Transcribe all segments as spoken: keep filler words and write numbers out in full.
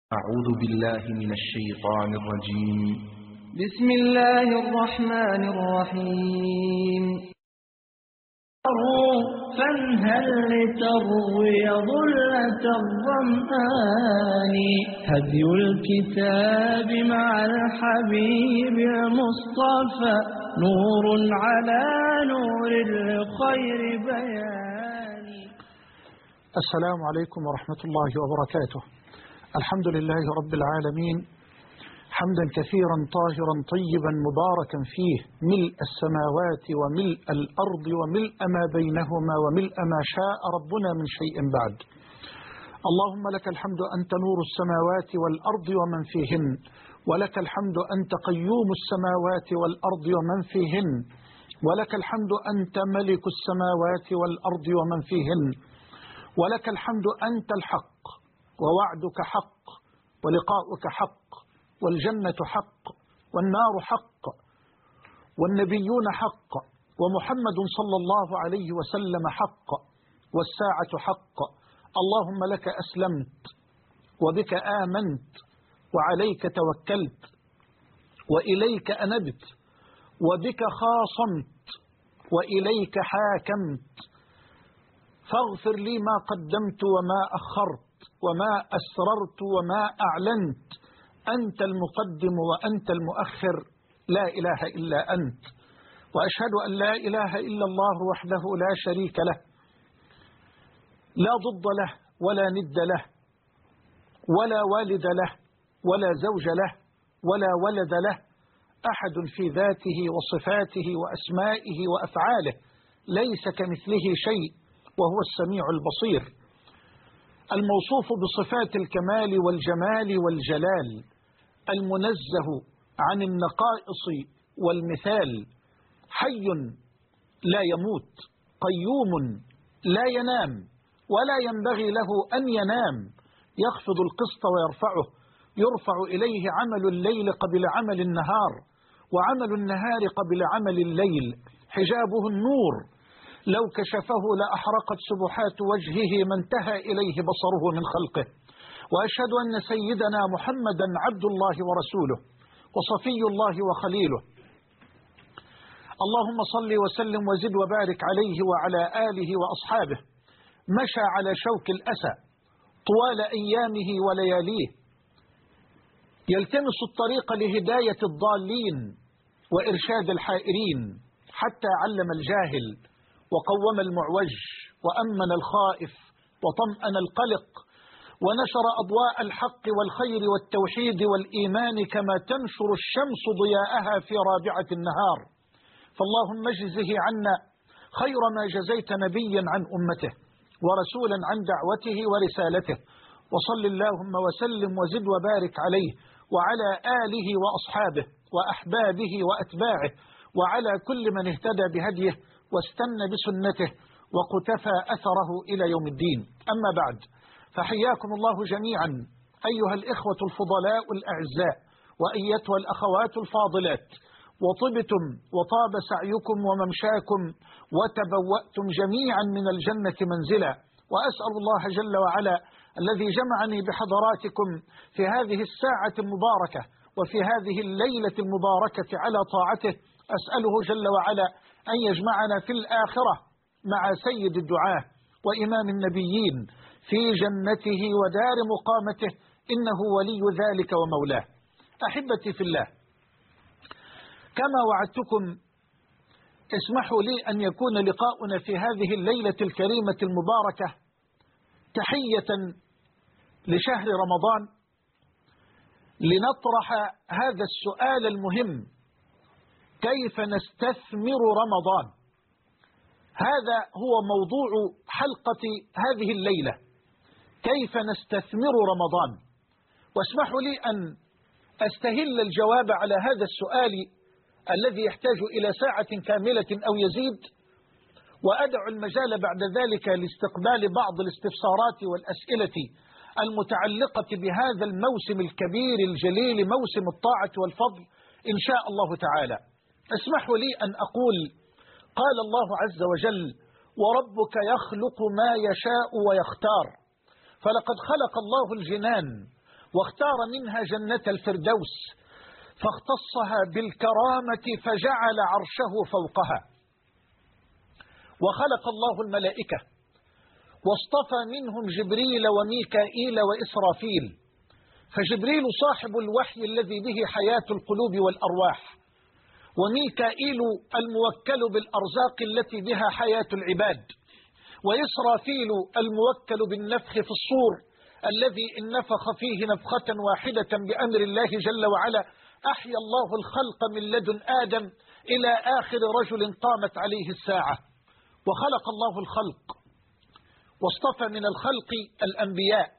أعوذ بالله من الشيطان الرجيم. بسم الله الرحمن الرحيم. فانهل لتروي ظلة الظمآن، هدي الكتاب مع الحبيب المصطفى، نور على نور الخير بيان. السلام عليكم ورحمة الله وبركاته. الحمد لله رب العالمين، حمدا كثيرا طاهرا طيبا مباركا فيه، ملء السماوات وملء الأرض وملء ما بينهما وملء ما شاء ربنا من شيء بعد. اللهم لك الحمد أنت نور السماوات والأرض ومن فيهن، ولك الحمد أنت قيوم السماوات والأرض ومن فيهن، ولك الحمد أنت ملك السماوات والأرض ومن فيهن، ولك الحمد أنت الحق، ووعدك حق، ولقاؤك حق، والجنة حق، والنار حق، والنبيون حق، ومحمد صلى الله عليه وسلم حق، والساعة حق. اللهم لك أسلمت، وبك آمنت، وعليك توكلت، وإليك أنبت، وبك خاصمت، وإليك حاكمت، فاغفر لي ما قدمت وما أخرت وما أسررت وما أعلنت، أنت المقدم وأنت المؤخر، لا إله إلا أنت. وأشهد أن لا إله إلا الله وحده لا شريك له، لا ضد له ولا ند له، ولا والد له ولا زوج له ولا ولد له، أحد في ذاته وصفاته وأسمائه وأفعاله، ليس كمثله شيء، وهو السميع البصير، الموصوف بصفات الكمال والجمال والجلال، المنزه عن النقائص والمثال، حي لا يموت، قيوم لا ينام ولا ينبغي له أن ينام، يخفض القسط ويرفعه، يرفع إليه عمل الليل قبل عمل النهار، وعمل النهار قبل عمل الليل، حجابه النور، لو كشفه لأحرقت سبحات وجهه ما انتهى إليه بصره من خلقه. وأشهد أن سيدنا محمدا عبد الله ورسوله، وصفي الله وخليله. اللهم صل وسلم وزد وبارك عليه وعلى آله وأصحابه، مشى على شوك الأسى طوال أيامه ولياليه، يلتمس الطريق لهداية الضالين وإرشاد الحائرين، حتى علم الجاهل وقوم المعوج وأمن الخائف وطمأن القلق، ونشر أضواء الحق والخير والتوحيد والإيمان كما تنشر الشمس ضياءها في رابعة النهار. فاللهم اجزه عنا خير ما جزيت نبيا عن أمته ورسولا عن دعوته ورسالته، وصل اللهم وسلم وزد وبارك عليه وعلى آله وأصحابه وأحبابه وأتباعه، وعلى كل من اهتدى بهديه واستنى بسنته وقتفى أثره إلى يوم الدين. أما بعد، فحياكم الله جميعا أيها الإخوة الفضلاء الأعزاء، وأيتها الأخوات الفاضلات، وطبتم وطاب سعيكم وممشاكم، وتبوأتم جميعا من الجنة منزلا. وأسأل الله جل وعلا الذي جمعني بحضراتكم في هذه الساعة المباركة وفي هذه الليلة المباركة على طاعته، أسأله جل وعلا أن يجمعنا في الآخرة مع سيد الدعاة وإمام النبيين في جنته ودار مقامته، إنه ولي ذلك ومولاه. أحبتي في الله، كما وعدتكم، اسمحوا لي أن يكون لقاؤنا في هذه الليلة الكريمة المباركة تحية لشهر رمضان، لنطرح هذا السؤال المهم: كيف نستثمر رمضان؟ هذا هو موضوع حلقة هذه الليلة، كيف نستثمر رمضان. واسمحوا لي أن أستهل الجواب على هذا السؤال الذي يحتاج إلى ساعة كاملة أو يزيد، وأدع المجال بعد ذلك لاستقبال بعض الاستفسارات والأسئلة المتعلقة بهذا الموسم الكبير الجليل، موسم الطاعة والفضل إن شاء الله تعالى. اسمحوا لي أن أقول: قال الله عز وجل: وربك يخلق ما يشاء ويختار، فلقد خلق الله الجنان واختار منها جنة الفردوس فاختصها بالكرامة فجعل عرشه فوقها. وخلق الله الملائكة واصطفى منهم جبريل وميكائيل وإسرافيل، فجبريل صاحب الوحي الذي به حياة القلوب والأرواح، وميكائيل الموكل بالأرزاق التي بها حياة العباد، وإسرافيل الموكل بالنفخ في الصور الذي إن نفخ فيه نفخة واحدة بأمر الله جل وعلا أحيا الله الخلق من لدن آدم إلى آخر رجل قامت عليه الساعة. وخلق الله الخلق واصطفى من الخلق الأنبياء،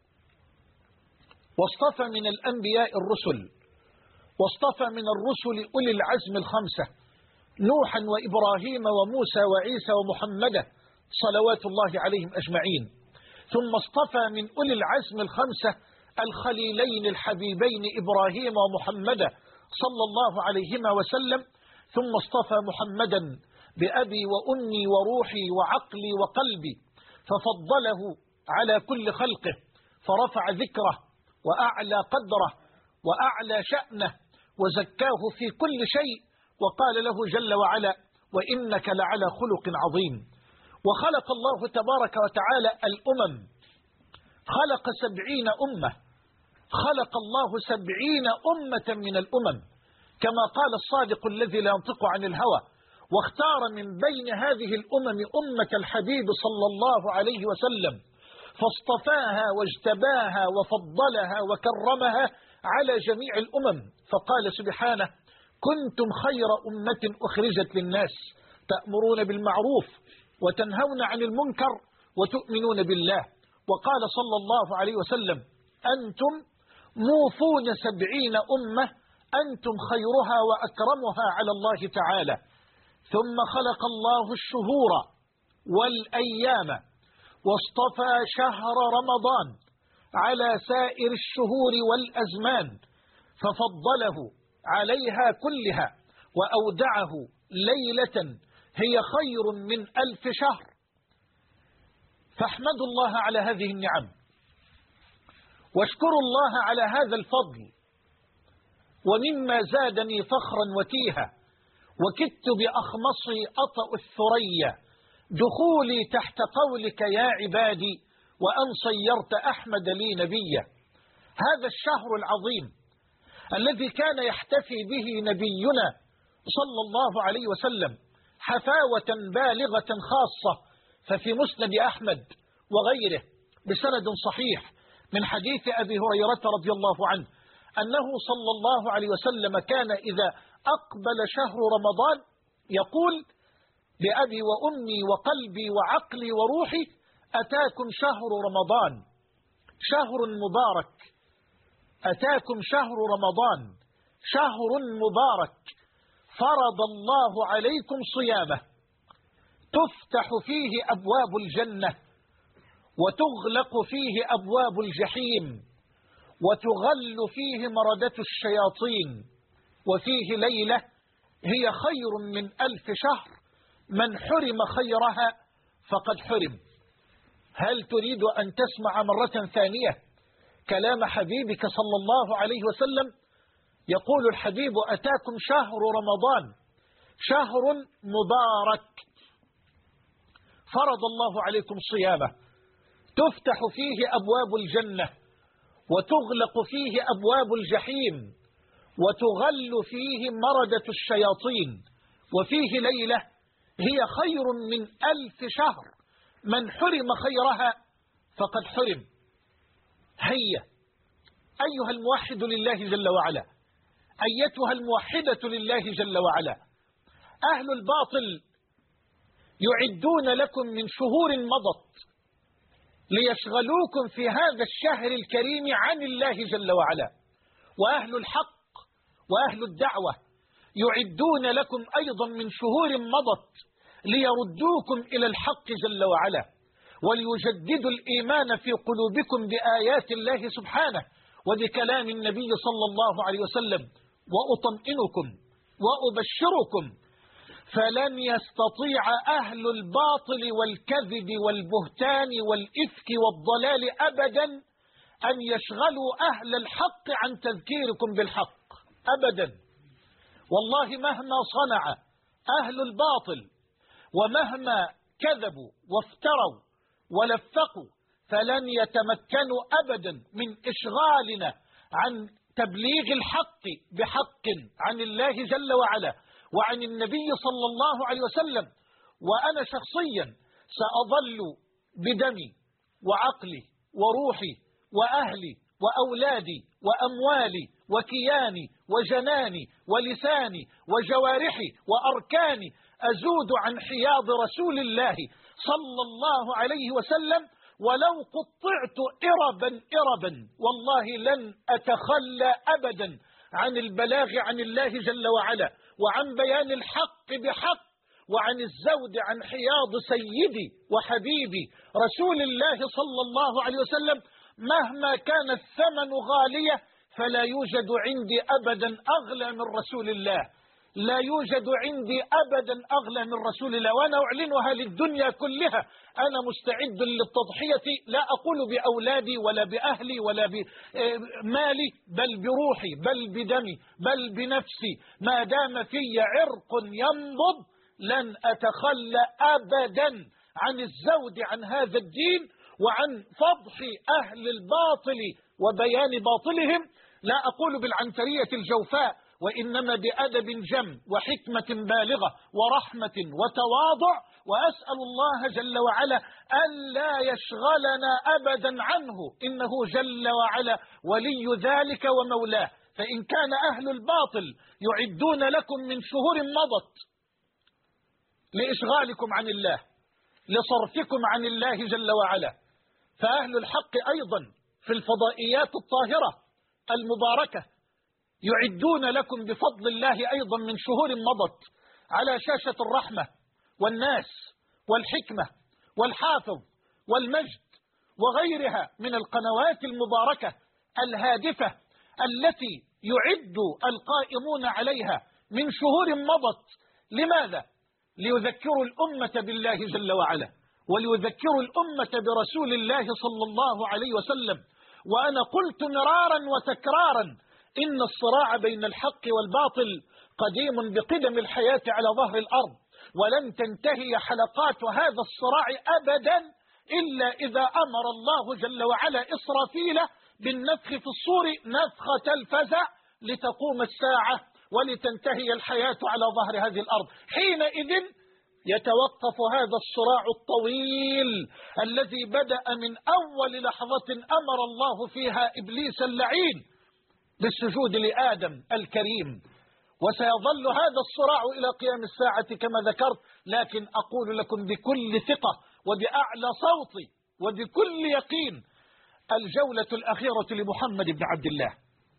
واصطفى من الأنبياء الرسل، واصطفى من الرسل أولي العزم الخمسة نوحا وإبراهيم وموسى وعيسى ومحمدا صلوات الله عليهم أجمعين. ثم اصطفى من أولي العزم الخمسة الخليلين الحبيبين إبراهيم ومحمدا صلى الله عليهما وسلم. ثم اصطفى محمدا بأبي وأمي وروحي وعقلي وقلبي ففضله على كل خلقه، فرفع ذكره وأعلى قدره وأعلى شأنه وزكاه في كل شيء، وقال له جل وعلا وإنك لعلى خلق عظيم. وخلق الله تبارك وتعالى الأمم، خلق سبعين أمة، خلق الله سبعين أمة من الأمم كما قال الصادق الذي لا ينطق عن الهوى، واختار من بين هذه الأمم أمة الحبيب صلى الله عليه وسلم فاصطفاها واجتباها وفضلها وكرمها على جميع الأمم، فقال سبحانه كنتم خير أمة أخرجت للناس تأمرون بالمعروف وتنهون عن المنكر وتؤمنون بالله. وقال صلى الله عليه وسلم أنتم موفون سبعين أمة أنتم خيرها وأكرمها على الله تعالى. ثم خلق الله الشهور والأيام واصطفى شهر رمضان على سائر الشهور والأزمان ففضله عليها كلها وأودعه ليلة هي خير من ألف شهر. فاحمدوا الله على هذه النعم واشكروا الله على هذا الفضل. ومما زادني فخرا وتيها وكدت بأخمصي أطأ الثريا دخولي تحت قولك يا عبادي وأن صيرت أحمد لي نبيا. هذا الشهر العظيم الذي كان يحتفي به نبينا صلى الله عليه وسلم حفاوة بالغة خاصة، ففي مسند أحمد وغيره بسند صحيح من حديث أبي هريرة رضي الله عنه أنه صلى الله عليه وسلم كان إذا أقبل شهر رمضان يقول بأبي وأمي وقلبي وعقلي وروحي أتاكم شهر رمضان شهر مبارك، أتاكم شهر رمضان شهر مبارك فرض الله عليكم صيامه تفتح فيه أبواب الجنة وتغلق فيه أبواب الجحيم وتغل فيه مردة الشياطين، وفيه ليلة هي خير من ألف شهر من حرم خيرها فقد حرم. هل تريد أن تسمع مرة ثانية كلام حبيبك صلى الله عليه وسلم؟ يقول الحبيب أتاكم شهر رمضان شهر مبارك فرض الله عليكم صيامه تفتح فيه أبواب الجنة وتغلق فيه أبواب الجحيم وتغل فيه مردة الشياطين، وفيه ليلة هي خير من ألف شهر من حرم خيرها فقد حرم. هيا أيها الموحد لله جل وعلا، أيتها الموحدة لله جل وعلا، أهل الباطل يعدون لكم من شهور مضت ليشغلوكم في هذا الشهر الكريم عن الله جل وعلا، وأهل الحق وأهل الدعوة يعدون لكم أيضا من شهور مضت ليردوكم إلى الحق جل وعلا وليجددوا الإيمان في قلوبكم بآيات الله سبحانه وبكلام النبي صلى الله عليه وسلم. وأطمئنكم وأبشركم فلن يستطيع أهل الباطل والكذب والبهتان والإفك والضلال أبدا أن يشغلوا أهل الحق عن تذكيركم بالحق أبدا. والله مهما صنع أهل الباطل ومهما كذبوا وافتروا ولفقوا فلن يتمكنوا أبدا من إشغالنا عن تبليغ الحق بحق عن الله جل وعلا وعن النبي صلى الله عليه وسلم. وأنا شخصيا سأظل بدمي وعقلي وروحي وأهلي وأولادي وأموالي وكياني وجناني ولساني وجوارحي وأركاني أزود عن حياض رسول الله صلى الله عليه وسلم، ولو قطعت إربا إربا والله لن أتخلى أبدا عن البلاغ عن الله جل وعلا وعن بيان الحق بحق وعن الزود عن حياض سيدي وحبيبي رسول الله صلى الله عليه وسلم. مهما كان الثمن غالية فلا يوجد عندي أبدا أغلى من رسول الله، لا يوجد عندي أبدا أغلى من رسول الله، وأنا أعلنها للدنيا كلها. أنا مستعد للتضحية، لا أقول بأولادي ولا بأهلي ولا بمالي، بل بروحي بل بدمي بل بنفسي. ما دام في عرق ينبض لن أتخلى أبدا عن الزود عن هذا الدين وعن فضح أهل الباطل وبيان باطلهم. لا أقول بالعنترية الجوفاء، وإنما بأدب جم وحكمة بالغة ورحمة وتواضع، وأسأل الله جل وعلا ألا يشغلنا أبدا عنه، إنه جل وعلا ولي ذلك ومولاه. فإن كان أهل الباطل يعدون لكم من شهور مضت لإشغالكم عن الله لصرفكم عن الله جل وعلا، فأهل الحق أيضا في الفضائيات الطاهرة المباركة يعدون لكم بفضل الله أيضا من شهور مضت على شاشة الرحمة والناس والحكمة والحافظ والمجد وغيرها من القنوات المباركة الهادفة التي يعد القائمون عليها من شهور مضت. لماذا؟ ليذكروا الأمة بالله جل وعلا وليذكروا الأمة برسول الله صلى الله عليه وسلم. وأنا قلت مرارا وتكرارا إن الصراع بين الحق والباطل قديم بقدم الحياة على ظهر الأرض، ولن تنتهي حلقات هذا الصراع أبدا إلا إذا أمر الله جل وعلا إسرافيل بالنفخ في الصور نفخة الفزع لتقوم الساعة ولتنتهي الحياة على ظهر هذه الأرض. حينئذ يتوقف هذا الصراع الطويل الذي بدأ من أول لحظة أمر الله فيها إبليس اللعين بالسجود لآدم الكريم، وسيظل هذا الصراع إلى قيام الساعة كما ذكرت. لكن أقول لكم بكل ثقة وبأعلى صوتي وبكل يقين: الجولة الأخيرة لمحمد بن عبد الله،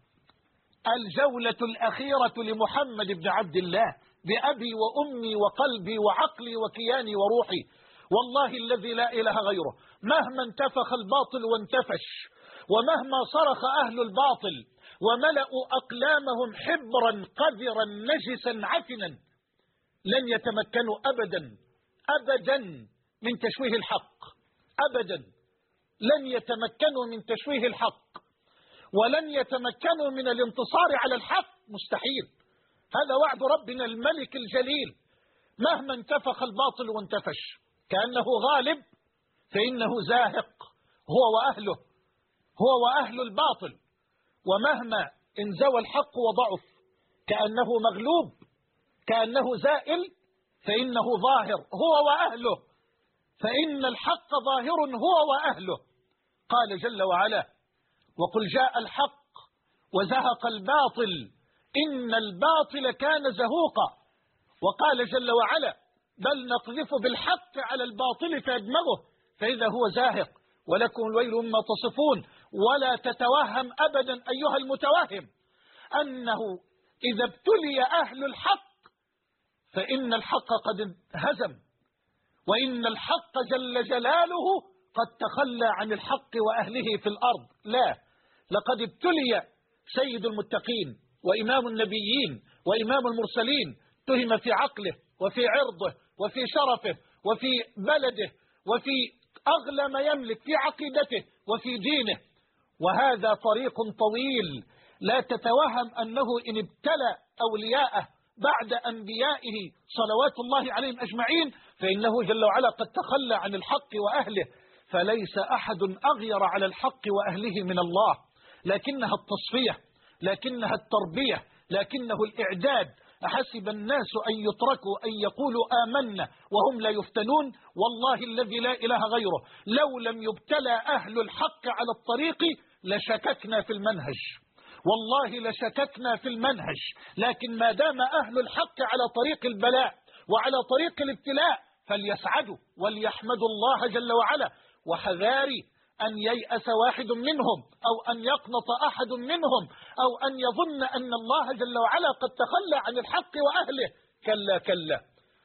الجولة الأخيرة لمحمد بن عبد الله، بأبي وأمي وقلبي وعقلي وكياني وروحي، والله الذي لا إله غيره. مهما انتفخ الباطل وانتفش، ومهما صرخ أهل الباطل وملأوا أقلامهم حبرا قذرا نجسا عفنا، لن يتمكنوا أبدا أبدا من تشويه الحق، أبدا لن يتمكنوا من تشويه الحق، ولن يتمكنوا من الانتصار على الحق، مستحيل. هذا وعد ربنا الملك الجليل. مهما انتفخ الباطل وانتفش كأنه غالب فإنه زاهق هو وأهله، هو وأهل الباطل. ومهما انزوى الحق وضعف كأنه مغلوب، كأنه زائل، فإنه ظاهر هو وأهله، فإن الحق ظاهر هو وأهله. قال جل وعلا: وقل جاء الحق وزهق الباطل إن الباطل كان زهوقا. وقال جل وعلا: بل نقذف بالحق على الباطل فيدمغه فإذا هو زاهق ولكم الويل مما تصفون. ولا تتوهم أبدا أيها المتوهم أنه إذا ابتلي أهل الحق فإن الحق قد انهزم، وإن الحق جل جلاله قد تخلى عن الحق وأهله في الأرض. لا، لقد ابتلي سيد المتقين وإمام النبيين وإمام المرسلين، تهم في عقله وفي عرضه وفي شرفه وفي بلده وفي أغلى ما يملك، في عقيدته وفي دينه، وهذا طريق طويل. لا تتوهم أنه إن ابتلى أولياءه بعد أنبيائه صلوات الله عليهم أجمعين فإنه جل وعلا قد تخلى عن الحق وأهله، فليس أحد أغير على الحق وأهله من الله، لكنها التصفية، لكنها التربية، لكنه الإعداد. أحسب الناس أن يتركوا أن يقولوا آمنا وهم لا يفتنون؟ والله الذي لا إله غيره لو لم يبتلى أهل الحق على الطريق لشككنا في المنهج، والله لشككنا في المنهج. لكن ما دام أهل الحق على طريق البلاء وعلى طريق الابتلاء فليسعدوا وليحمدوا الله جل وعلا. وحذاري أن ييأس واحد منهم أو أن يقنط أحد منهم أو أن يظن أن الله جل وعلا قد تخلى عن الحق وأهله. كلا كلا،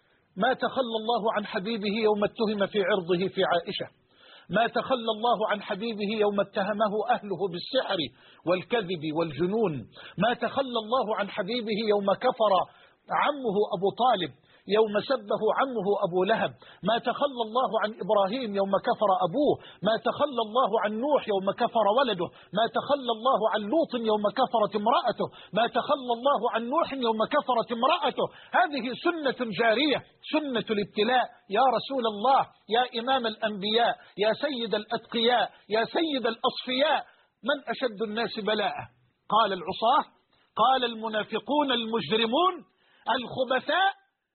ما تخلى الله عن حبيبه يوم اتهم في عرضه في عائشة، ما تخلى الله عن حبيبه يوم اتهمه أهله بالسحر والكذب والجنون، ما تخلى الله عن حبيبه يوم كفر عمه أبو طالب، يوم سبه عمه أبو لهب، ما تخلى الله عن إبراهيم يوم كفر أبوه، ما تخلى الله عن نوح يوم كفر ولده، ما تخلى الله عن لوط يوم كفرت امرأته، ما تخلى الله عن نوح يوم كفرت امرأته. هذه سنة جارية، سنة الابتلاء. يا رسول الله، يا إمام الأنبياء، يا سيد الأتقياء، يا سيد الأصفياء، من أشد الناس بلاء؟ قال العصاة، قال المنافقون المجرمون الخبثاء.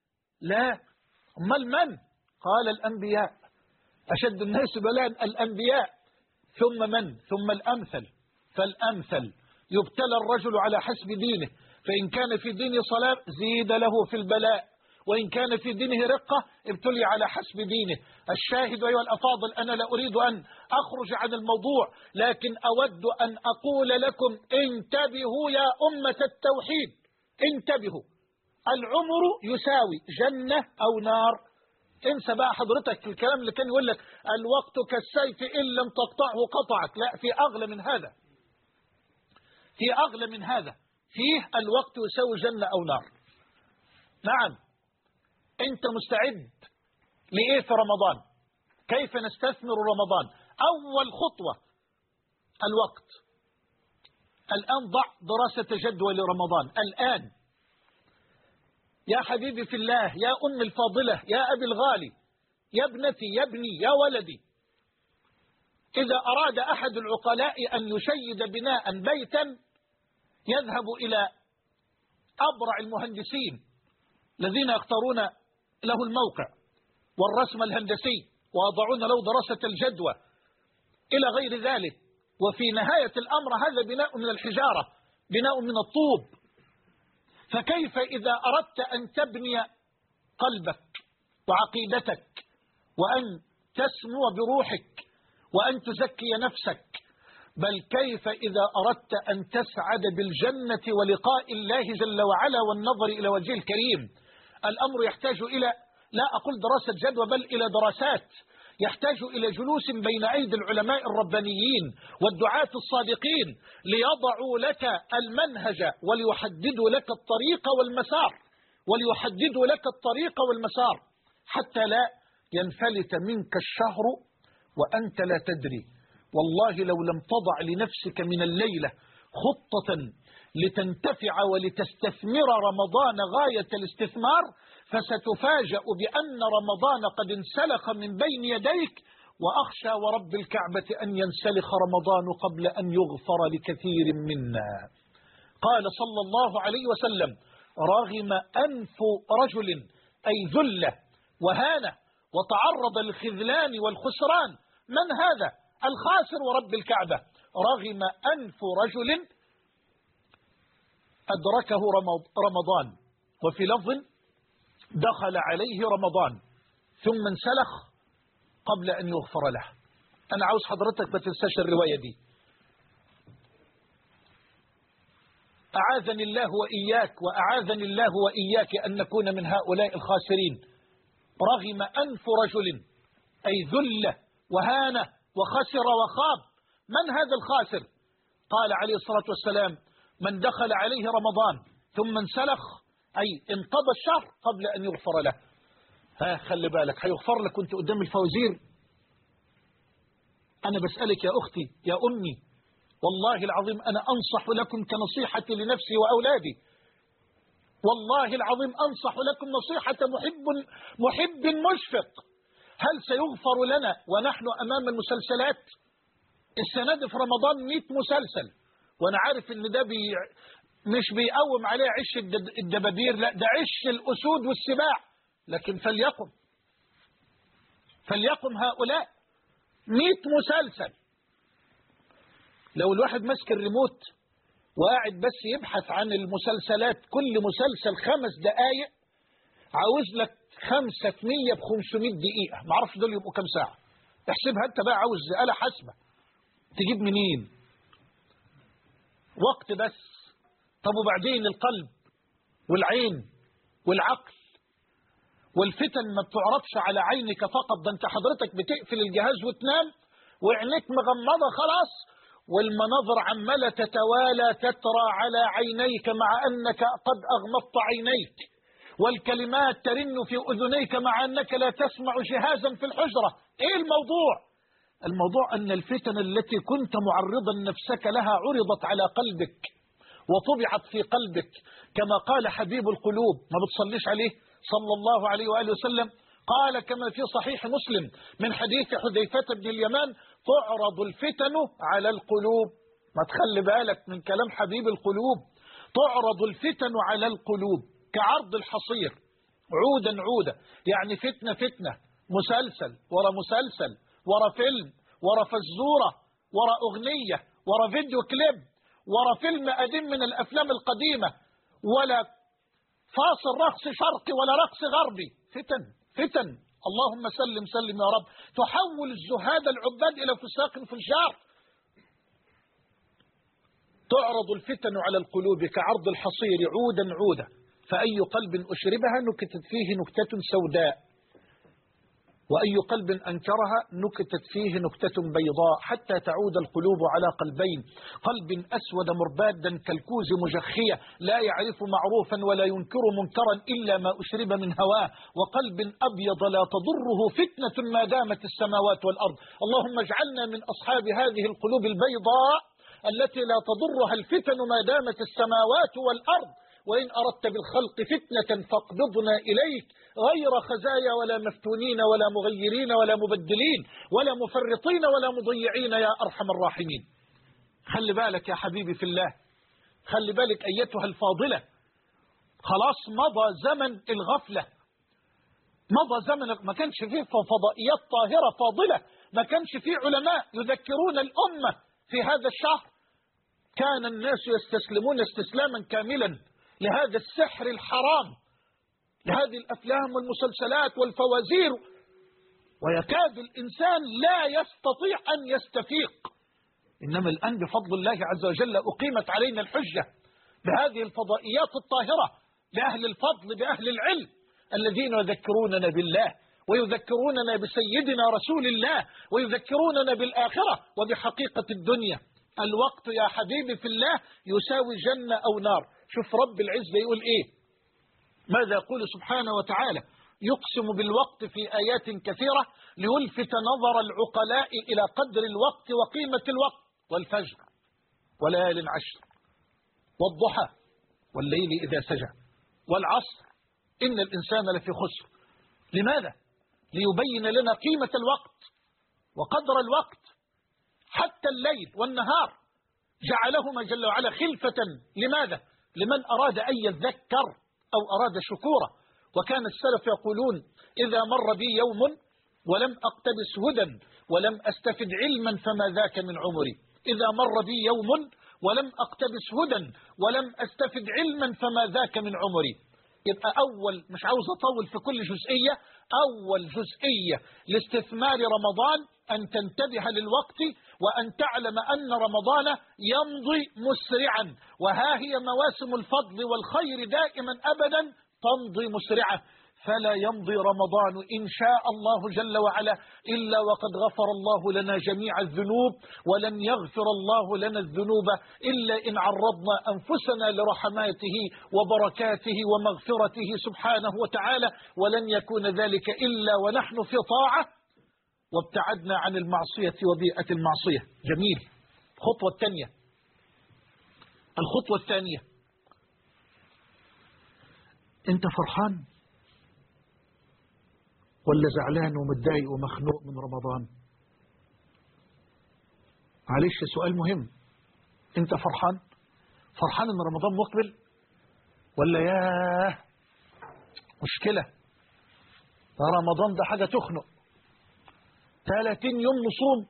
لا، أمال من؟ قال الأنبياء. أشد الناس بلاء الأنبياء، ثم من؟ ثم الأمثل فالأمثل. يبتلى الرجل على حسب دينه، فإن كان في دينه صلاة زيد له في البلاء، وإن كان في دينه رقة ابتلي على حسب دينه. الشاهد أيها الأفاضل، أنا لا أريد أن أخرج عن الموضوع، لكن أود أن أقول لكم انتبهوا يا أمة التوحيد، انتبهوا. العمر يساوي جنة أو نار. انسى بقى حضرتك الكلام اللي كان يقول لك الوقت كالسيف إن لم تقطعه قطعك. لا، في أغلى من هذا، في أغلى من هذا. فيه الوقت يساوي جنة أو نار. نعم، أنت مستعد لإيه في رمضان؟ كيف نستثمر رمضان؟ أول خطوة الوقت. الآن ضع دراسة جدوى لرمضان الآن. يا حبيبي في الله، يا أم الفاضلة، يا أبي الغالي، يا ابنتي، يا ابني، يا ولدي، إذا أراد أحد العقلاء أن يشيد بناء بيتا يذهب إلى أبرع المهندسين الذين يختارون له الموقع والرسم الهندسي ويضعون له دراسة الجدوى إلى غير ذلك. وفي نهاية الأمر هذا بناء من الحجارة، بناء من الطوب. فكيف إذا أردت أن تبني قلبك وعقيدتك وأن تسمو بروحك وأن تزكي نفسك، بل كيف إذا أردت أن تسعد بالجنة ولقاء الله جل وعلا والنظر إلى وجهه الكريم؟ الأمر يحتاج إلى، لا أقول دراسة جدوى، بل إلى دراسات، يحتاج إلى جلوس بين أيدي العلماء الربانيين والدعاة الصادقين ليضعوا لك المنهج وليحددوا لك الطريق والمسار، وليحددوا لك الطريق والمسار حتى لا ينفلت منك الشهر وأنت لا تدري. والله لو لم تضع لنفسك من الليلة خطة لتنتفع ولتستثمر رمضان غاية الاستثمار فستفاجأ بأن رمضان قد انسلخ من بين يديك، وأخشى ورب الكعبة أن ينسلخ رمضان قبل أن يغفر لكثير منا. قال صلى الله عليه وسلم: رغم أنف رجل، أي ذلة وهانة وتعرض للخذلان والخسران. من هذا؟ الخاسر ورب الكعبة. رغم أنف رجل أدركه رمضان، وفي لفظ دخل عليه رمضان ثم انسلخ قبل أن يغفر له. أنا عاوز حضرتك ما تنساش الرواية دي. أعاذني الله وإياك وأعاذني الله وإياك أن نكون من هؤلاء الخاسرين. رغم أنف رجل، أي ذل وهان وخسر وخاب. من هذا الخاسر؟ قال عليه الصلاة والسلام: من دخل عليه رمضان ثم انسلخ، أي انقضى الشهر قبل أن يغفر له. ها، خلي بالك، هيغفر لك كنت قدام الفوزير. أنا بسألك يا أختي يا أمي، والله العظيم أنا أنصح لكم كنصيحتي لنفسي وأولادي، والله العظيم أنصح لكم نصيحة محب محب مشفق. هل سيغفر لنا ونحن أمام المسلسلات؟ السنة دي في رمضان مئة مسلسل، وأنا عارف إن ده بي مش بيقوم عليه عش الدبابير، لا ده عش الأسود والسباع، لكن فليقم فليقم هؤلاء مئة مسلسل. لو الواحد ماسك الريموت وقاعد بس يبحث عن المسلسلات، كل مسلسل خمس دقايق، عاوز لك خمسة في مية بخمسمائة دقيقة، معرفش دول يبقوا كم ساعة. احسبها انت بقى، عاوز آلة حاسبة تجيب منين وقت بس؟ طب وبعدين القلب والعين والعقل والفتن ما بتعرضش على عينك فقط، ده انت حضرتك بتقفل الجهاز وتنام وعينيك مغمضة خلاص، والمناظر عمالة تتوالى تترى على عينيك مع أنك قد أغمضت عينيك، والكلمات ترن في أذنيك مع أنك لا تسمع جهازا في الحجرة. إيه الموضوع؟ الموضوع أن الفتن التي كنت معرضا نفسك لها عرضت على قلبك وطبعت في قلبك، كما قال حبيب القلوب، ما بتصليش عليه صلى الله عليه وآله وسلم، قال كما في صحيح مسلم من حديث حذيفة بن اليمان: تعرض الفتن على القلوب. ما تخلي بالك من كلام حبيب القلوب، تعرض الفتن على القلوب كعرض الحصير عودا عودا، يعني فتنة فتنة، مسلسل ورا مسلسل ورا فيلم ورا فزورة ورا أغنية ورا فيديو كليب ورا فيلم قديم من الأفلام القديمة، ولا فاصل رقص شرقي ولا رقص غربي، فتن فتن. اللهم سلم سلم يا رب. تحول الزهاد العباد إلى فساق فجار. تعرض الفتن على القلوب كعرض الحصير عودا عودا، فأي قلب أشربها نكتت فيه نكتة سوداء، وأي قلب أنكرها نكتت فيه نكتة بيضاء، حتى تعود القلوب على قلبين: قلب أسود مربادا كالكوز مجخية لا يعرف معروفا ولا ينكر منكرا إلا ما أشرب من هواه، وقلب أبيض لا تضره فتنة ما دامت السماوات والأرض. اللهم اجعلنا من أصحاب هذه القلوب البيضاء التي لا تضرها الفتن ما دامت السماوات والأرض. وإن أردت بالخلق فتنة فاقبضنا إليك غير خزايا ولا مفتونين ولا مغيرين ولا مبدلين ولا مفرطين ولا مضيعين يا أرحم الراحمين. خلي بالك يا حبيبي في الله، خلي بالك أيتها الفاضلة، خلاص مضى زمن الغفلة، مضى زمن ما كانش فيه فضائيات طاهرة فاضلة، ما كانش فيه علماء يذكرون الأمة في هذا الشهر. كان الناس يستسلمون استسلاما كاملا لهذا السحر الحرام، لهذه الأفلام والمسلسلات والفوازير، ويكاد الإنسان لا يستطيع أن يستفيق. إنما الآن بفضل الله عز وجل أقيمت علينا الحجة بهذه الفضائيات الطاهرة لأهل الفضل بأهل العلم الذين يذكروننا بالله ويذكروننا بسيدنا رسول الله ويذكروننا بالآخرة وبحقيقة الدنيا. الوقت يا حبيبي في الله يساوي جنة أو نار. شوف رب العزة يقول إيه، ماذا يقول سبحانه وتعالى: يقسم بالوقت في آيات كثيرة ليلفت نظر العقلاء إلى قدر الوقت وقيمة الوقت، والفجر وليال عشر والضحى والليل إذا سجى والعصر إن الإنسان لفي خسر. لماذا؟ ليبين لنا قيمة الوقت وقدر الوقت. حتى الليل والنهار جعلهما جل وعلا خلفة. لماذا؟ لمن أراد أن يذكر أو أراد شكورا. وكان السلف يقولون: إذا مر بي يوم ولم أقتبس هدى ولم أستفد علما فما ذاك من عمري. إذا مر بي يوم ولم أقتبس هدى ولم أستفد علما فما ذاك من عمري. يبقى أول، مش عاوز أطول في كل جزئية، أول جزئية لاستثمار رمضان أن تنتبه للوقت وأن تعلم أن رمضان يمضي مسرعا، وها هي مواسم الفضل والخير دائما أبدا تمضي مسرعة، فلا يمضي رمضان إن شاء الله جل وعلا إلا وقد غفر الله لنا جميع الذنوب، ولن يغفر الله لنا الذنوب إلا إن عرضنا أنفسنا لرحماته وبركاته ومغفرته سبحانه وتعالى، ولن يكون ذلك إلا ونحن في طاعة وابتعدنا عن المعصية وبيئة المعصية. جميل، الخطوة الثانية الخطوة الثانية انت فرحان ولا زعلان ومتضايق ومخنوق من رمضان؟ معلش سؤال مهم. انت فرحان فرحان ان رمضان مقبل ولا ياه مشكلة رمضان ده حاجة تخنق، ثلاثين يوم نصوم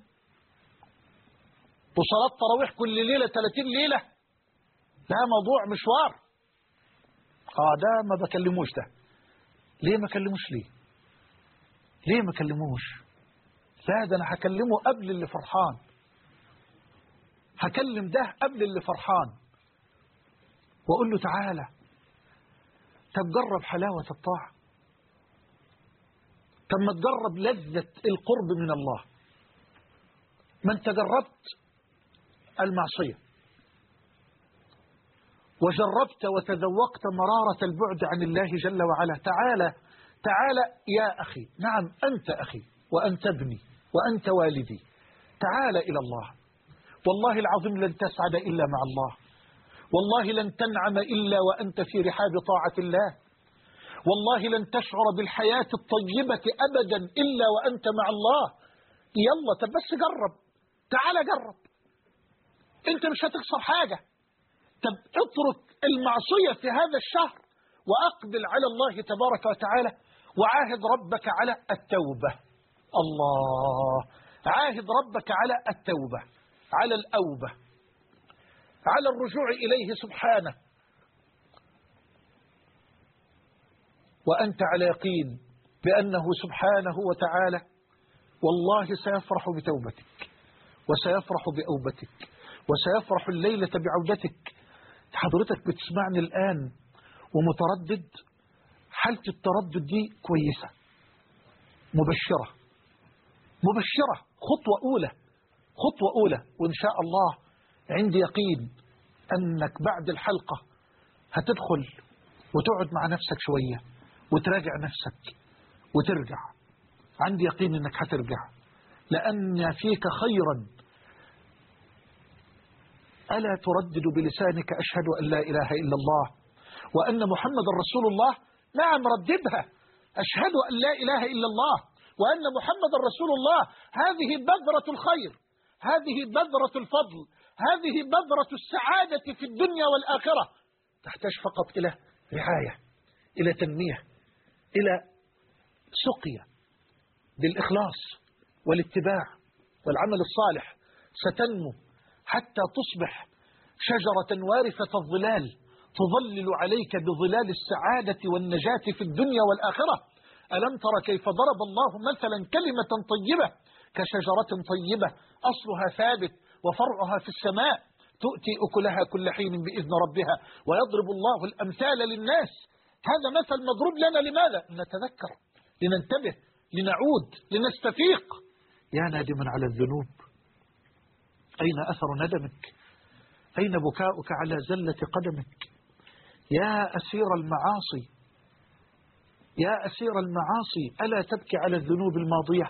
وصلاة تراويح كل ليلة ثلاثين ليلة، ده موضوع مشوار. اه ده ما بكلموش ده. ليه ما كلموش؟ ليه ليه ما كلموش؟ لا ده انا هكلمه قبل اللي فرحان، هكلم ده قبل اللي فرحان واقول له تعالى طب جرب حلاوة الطاعة، طب ما تجرب لذة القرب من الله. ما انت جربت المعصية وجربت وتذوقت مرارة البعد عن الله جل وعلا، تعالى تعالى يا أخي، نعم أنت أخي وأنت ابني وأنت والدي، تعالى إلى الله. والله العظيم لن تسعد إلا مع الله، والله لن تنعم إلا وأنت في رحاب طاعة الله، والله لن تشعر بالحياة الطيبة أبدا إلا وأنت مع الله. يلا طب بس جرب، تعالى جرب، أنت مش هتخسر حاجة. طب اترك المعصية في هذا الشهر وأقبل على الله تبارك وتعالى وعاهد ربك على التوبة. الله، عاهد ربك على التوبة، على الأوبة، على الرجوع إليه سبحانه، وأنت على يقين بأنه سبحانه وتعالى والله سيفرح بتوبتك وسيفرح بأوبتك وسيفرح الليلة بعودتك. حضرتك بتسمعني الآن ومتردد، حالة التردد دي كويسة، مبشرة مبشرة، خطوة أولى خطوة أولى، وإن شاء الله عندي يقين أنك بعد الحلقة هتدخل وتقعد مع نفسك شوية وتراجع نفسك وترجع. عندي يقين أنك هترجع، لأن فيك خيرا. ألا تردد بلسانك أشهد أن لا إله إلا الله وأن محمد رسول الله؟ نعم رددها، أشهد أن لا إله إلا الله وأن محمد رسول الله. هذه بذرة الخير، هذه بذرة الفضل، هذه بذرة السعادة في الدنيا والآخرة. تحتاج فقط إلى رعاية، إلى تنمية، إلى سقيا بالإخلاص والاتباع والعمل الصالح. ستنمو حتى تصبح شجرة وارثة الظلال تظلل عليك بظلال السعادة والنجاة في الدنيا والآخرة. ألم تر كيف ضرب الله مثلا كلمة طيبة كشجرة طيبة أصلها ثابت وفرعها في السماء تؤتي أكلها كل حين بإذن ربها ويضرب الله الأمثال للناس. هذا مثل مضروب لنا، لماذا؟ لنتذكر، لننتبه، لنعود، لنستفيق. يا نادما على الذنوب، أين أثر ندمك؟ أين بكاؤك على زلة قدمك؟ يا أسير المعاصي، يا أسير المعاصي، ألا تبكي على الذنوب الماضية؟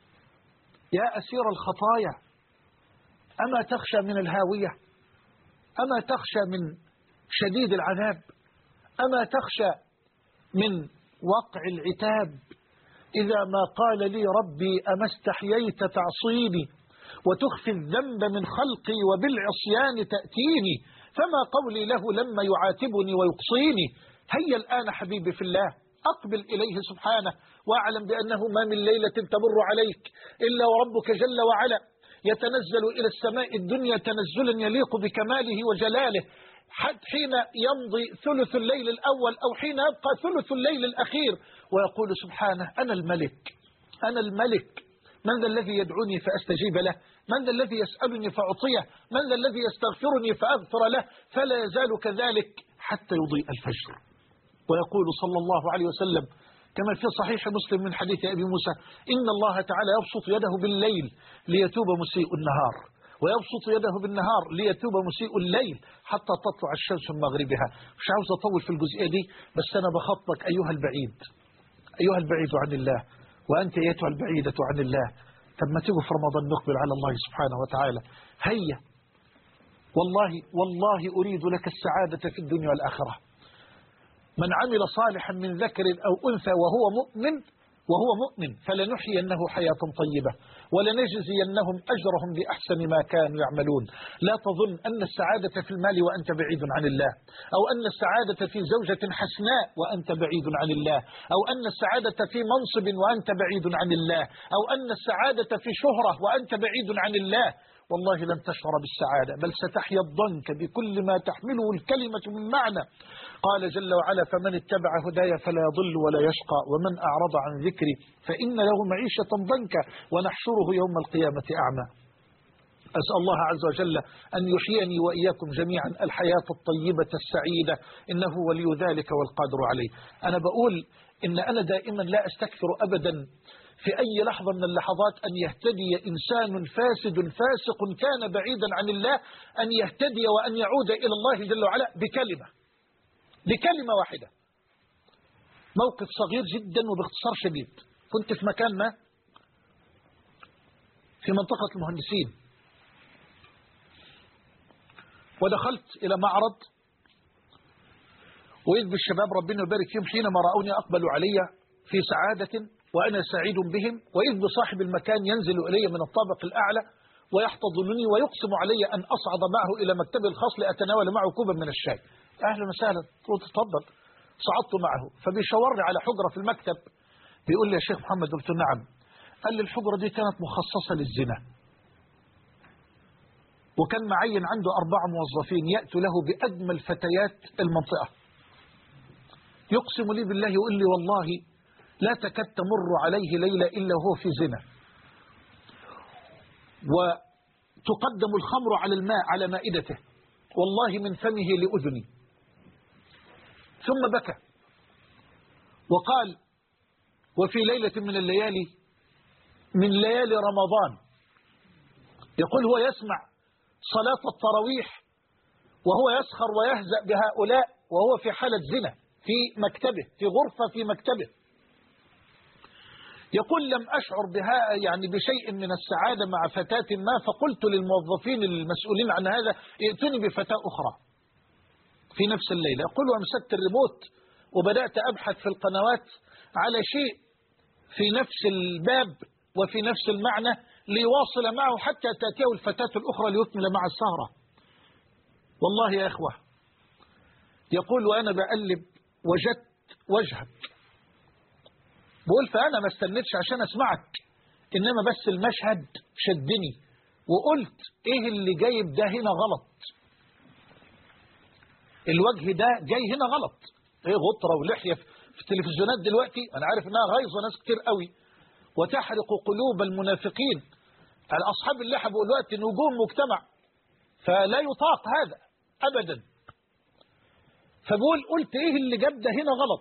يا أسير الخطايا، أما تخشى من الهاوية؟ أما تخشى من شديد العذاب؟ أما تخشى من وقع العتاب إذا ما قال لي ربي أما استحييت تعصيني وتخفي الذنب من خلقي وبالعصيان تأتيني، فما قولي له لما يعاتبني ويقصيني؟ هيا الآن حبيبي في الله أقبل إليه سبحانه واعلم بأنه ما من ليلة تمر عليك إلا وربك جل وعلا يتنزل إلى السماء الدنيا تنزلا يليق بكماله وجلاله، حتى حين يمضي ثلث الليل الأول أو حين يبقى ثلث الليل الأخير ويقول سبحانه أنا الملك أنا الملك، من ذا الذي يدعوني فأستجيب له؟ من ذا الذي يسألني فأعطيه؟ من ذا الذي يستغفرني فأغفر له؟ فلا يزال كذلك حتى يضيء الفجر. ويقول صلى الله عليه وسلم كما في صحيح مسلم من حديث أبي موسى إن الله تعالى يبسط يده بالليل ليتوب مسيء النهار ويبسط يده بالنهار ليتوب مسيء الليل حتى تطلع الشمس من مغربها. مش عاوز أطول في الجزئية دي، بس أنا بخطبك أيها البعيد، أيها البعيد عن الله، وأنت أيتها البعيدة عن الله. طب ما تيجوا في رمضان نقبل على الله سبحانه وتعالى. هيا والله والله أريد لك السعادة في الدنيا والآخرة. من عمل صالحا من ذكر أو أنثى وهو مؤمن وهو مؤمن فلنحيينه حياة طيبة ولنجزينهم أجرهم بأحسن ما كانوا يعملون. لا تظن أن السعادة في المال وأنت بعيد عن الله، أو أن السعادة في زوجة حسناء وأنت بعيد عن الله، أو أن السعادة في منصب وأنت بعيد عن الله، أو أن السعادة في شهرة وأنت بعيد عن الله. والله لن تشعر بالسعادة، بل ستحيا الضنك بكل ما تحمله الكلمة من معنى. قال جل وعلا: فمن اتبع هداي فلا يضل ولا يشقى ومن أعرض عن ذكري فإن له معيشة ضنكا ونحشره يوم القيامة أعمى. أسأل الله عز وجل أن يحييني وإياكم جميعا الحياة الطيبة السعيدة، إنه ولي ذلك والقادر عليه. أنا بقول إن أنا دائما لا أستكثر أبدا في أي لحظة من اللحظات أن يهتدي إنسان فاسد فاسق كان بعيدا عن الله، أن يهتدي وأن يعود إلى الله جل وعلا بكلمة بكلمة واحدة. موقف صغير جدا وباختصار شديد. كنت في مكان ما في منطقة المهندسين، ودخلت إلى معرض، وإذ بالشباب ربنا يبارك فيهم حينما رأوني أقبلوا علي في سعادة وأنا سعيد بهم، وإذ بصاحب المكان ينزل إلي من الطابق الأعلى ويحتضنني ويقسم علي أن أصعد معه إلى مكتبي الخاص لأتناول معه كوبا من الشاي. أهلا وسهلا، قلت تفضل. صعدت معه فبيشاورني على حجرة في المكتب، بيقول لي: يا شيخ محمد. قلت: نعم. قال لي: الحجرة دي كانت مخصصة للزنا، وكان معين عنده أربع موظفين يأتوا له بأجمل فتيات المنطقة. يقسم لي بالله، يقول لي: والله لا تكاد تمر عليه ليلة إلا هو في زنا، وتقدم الخمر على الماء على مائدته، والله من فمه لأذني. ثم بكى وقال: وفي ليلة من الليالي من ليالي رمضان، يقول هو يسمع صلاة التراويح وهو يسخر ويهزأ بهؤلاء وهو في حالة زنا في مكتبه، في غرفة في مكتبه. يقول: لم أشعر بها يعني بشيء من السعادة مع فتاة ما، فقلت للموظفين المسؤولين عن هذا: ائتوني بفتاة أخرى في نفس الليلة. يقول: وأمسكت الريموت وبدأت أبحث في القنوات على شيء في نفس الباب وفي نفس المعنى ليواصل معه حتى تأتيه الفتاة الأخرى ليكمل مع السهرة. والله يا إخوة، يقول: وأنا بقلب وجدت وجهك. بقول: فأنا ما استنيتش عشان أسمعك، إنما بس المشهد شدني وقلت: إيه اللي جايب ده هنا غلط؟ الوجه ده جاي هنا غلط. إيه غطرة ولحية في التلفزيونات دلوقتي؟ أنا عارف إنها غيظة ناس كتير قوي وتحرق قلوب المنافقين. أصحاب اللحى بقول وقت نجوم مجتمع، فلا يطاق هذا أبدا. فبقول: قلت إيه اللي جاب ده هنا غلط؟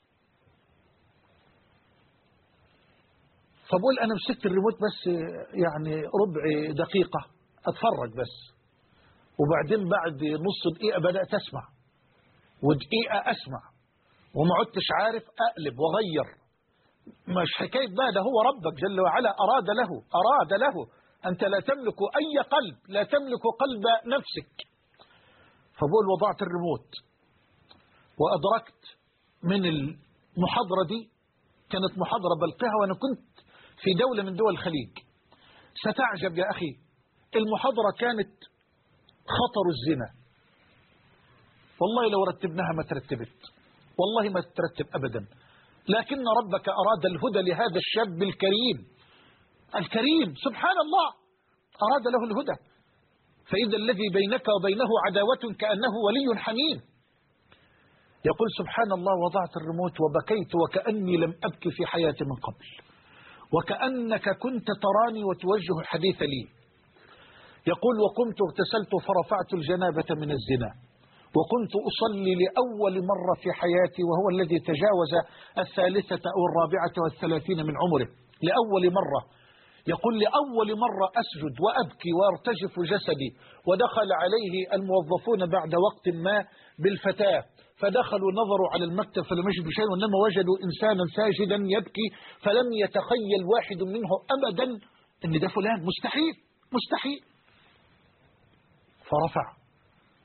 فبقول: أنا مسكت الريموت بس يعني ربع دقيقة أتفرج بس، وبعدين بعد نص دقيقة بدأت أسمع، ودقيقة أسمع، وما عدتش عارف أقلب وغير. مش حكاية بقى، ده هو ربك جل وعلا أراد له أراد له أنت لا تملك أي قلب، لا تملك قلب نفسك. فبقول: وضعت الريموت وأدركت من المحاضرة دي، كانت محاضرة بلقها وأنا كنت في دولة من دول الخليج. ستعجب يا أخي، المحاضرة كانت خطر الزنا. والله لو رتبناها ما ترتبت، والله ما ترتب أبدا، لكن ربك أراد الهدى لهذا الشاب الكريم الكريم سبحان الله، أراد له الهدى. فإذا الذي بينك وبينه عداوة كأنه ولي حميم. يقول: سبحان الله، وضعت الريموت وبكيت وكأني لم أبكي في حياتي من قبل، وكأنك كنت تراني وتوجه الحديث لي. يقول: وقمت اغتسلت فرفعت الجنابة من الزنا، وكنت أصلي لأول مرة في حياتي وهو الذي تجاوز الثالثة أو الرابعة والثلاثين من عمره، لأول مرة. يقول: لأول مرة أسجد وأبكي وارتجف جسدي. ودخل عليه الموظفون بعد وقت ما بالفتاة، فدخلوا نظروا على المكتب فلم يجدوا شيئا، وإنما وجدوا إنسانا ساجدا يبكي، فلم يتخيل واحد منه أبدا أن ده فلان، مستحيل مستحيل. فرفع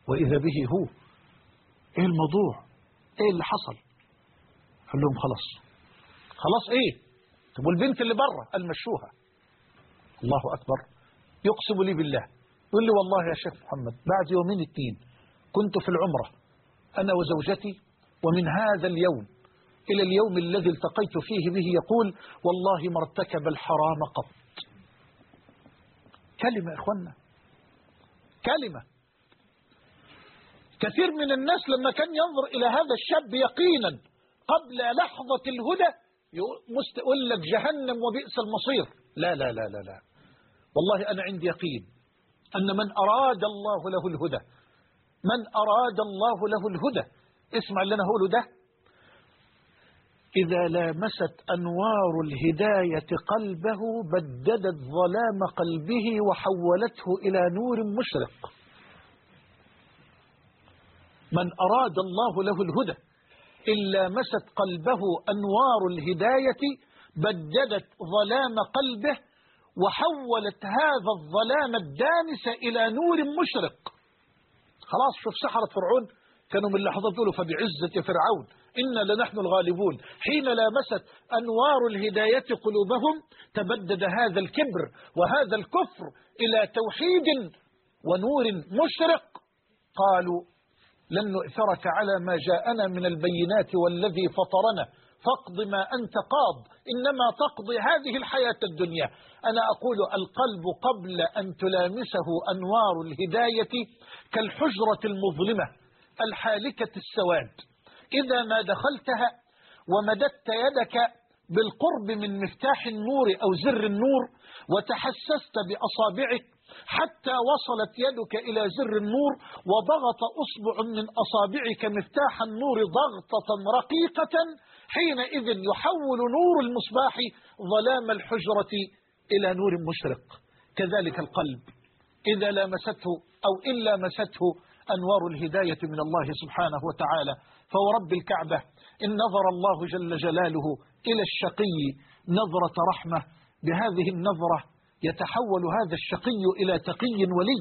وإذا به هو. إيه الموضوع؟ إيه اللي حصل؟ قال لهم خلاص خلاص. إيه؟ طب والبنت اللي بره؟ قال مشوها. الله أكبر. يقسم لي بالله، يقول لي والله يا شيخ محمد بعد يومين اتنين كنت في العمرة أنا وزوجتي، ومن هذا اليوم إلى اليوم الذي التقيت فيه به يقول والله ما ارتكب الحرام قط. كلمة يا إخوانا، كلمة. كثير من الناس لما كان ينظر إلى هذا الشاب يقينا قبل لحظة الهدى يقول لك جهنم وبئس المصير. لا لا لا لا لا، والله أنا عندي يقين أن من أراد الله له الهدى، من أراد الله له الهدى، اسمع اللي أنا هقوله ده، إذا لامست أنوار الهداية قلبه بددت ظلام قلبه وحولته إلى نور مشرق. من أراد الله له الهدى إن لامست قلبه أنوار الهداية بددت ظلام قلبه وحولت هذا الظلام الدانس إلى نور مشرق. خلاص، شوف سحرة فرعون كانوا من لحظات يقولوا فبعزة فرعون إنا لنحن الغالبون. حين لامست أنوار الهداية قلوبهم تبدد هذا الكبر وهذا الكفر إلى توحيد ونور مشرق. قالوا لن نؤثرك على ما جاءنا من البينات والذي فطرنا فاقض ما أنت قاض إنما تقضي هذه الحياة الدنيا. أنا أقول القلب قبل أن تلامسه أنوار الهداية كالحجرة المظلمة الحالكة السواد، إذا ما دخلتها ومددت يدك بالقرب من مفتاح النور أو زر النور وتحسست بأصابعك حتى وصلت يدك إلى زر النور وضغط أصبع من أصابعك مفتاح النور ضغطة رقيقة، حينئذ يحول نور المصباح ظلام الحجرة إلى نور مشرق. كذلك القلب إذا لامسته أو إن لامسته أنوار الهداية من الله سبحانه وتعالى فورب الكعبة إن نظر الله جل جلاله إلى الشقي نظرة رحمة، بهذه النظرة يتحول هذا الشقي إلى تقي ولي.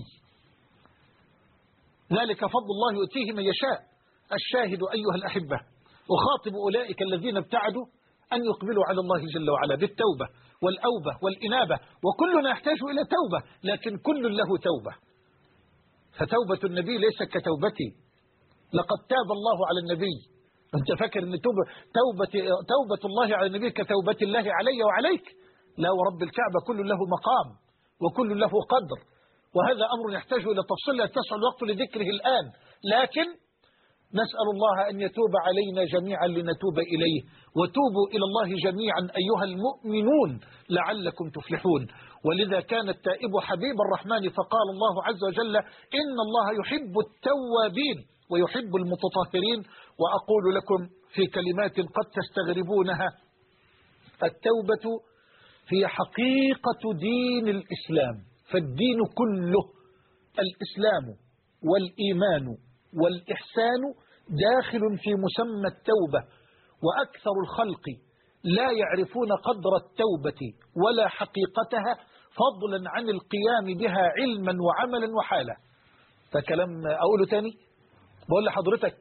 ذلك فضل الله يؤتيه من يشاء. الشاهد أيها الأحبة، أخاطب أولئك الذين ابتعدوا أن يقبلوا على الله جل وعلا بالتوبة والأوبة والإنابة، وكلنا يحتاج إلى توبة، لكن كل له توبة. فتوبة النبي ليست كتوبتي. لقد تاب الله على النبي. أنت فاكر أن توبة, توبة, توبة الله على النبي كتوبة الله علي وعليك؟ لا ورب الكعبة، كل له مقام وكل له قدر، وهذا أمر يحتاج إلى تفصيل لا يتسع الوقت لذكره الآن، لكن نسأل الله أن يتوب علينا جميعا لنتوب إليه. وتوبوا إلى الله جميعا أيها المؤمنون لعلكم تفلحون. ولذا كان التائب حبيب الرحمن، فقال الله عز وجل إن الله يحب التوابين ويحب المتطهرين. وأقول لكم في كلمات قد تستغربونها، التوبة هي حقيقة دين الإسلام، فالدين كله الإسلام والإيمان والإحسان داخل في مسمى التوبة. وأكثر الخلق لا يعرفون قدر التوبة ولا حقيقتها فضلا عن القيام بها علما وعملا وحالا. فكلام أقوله تاني، بقول لحضرتك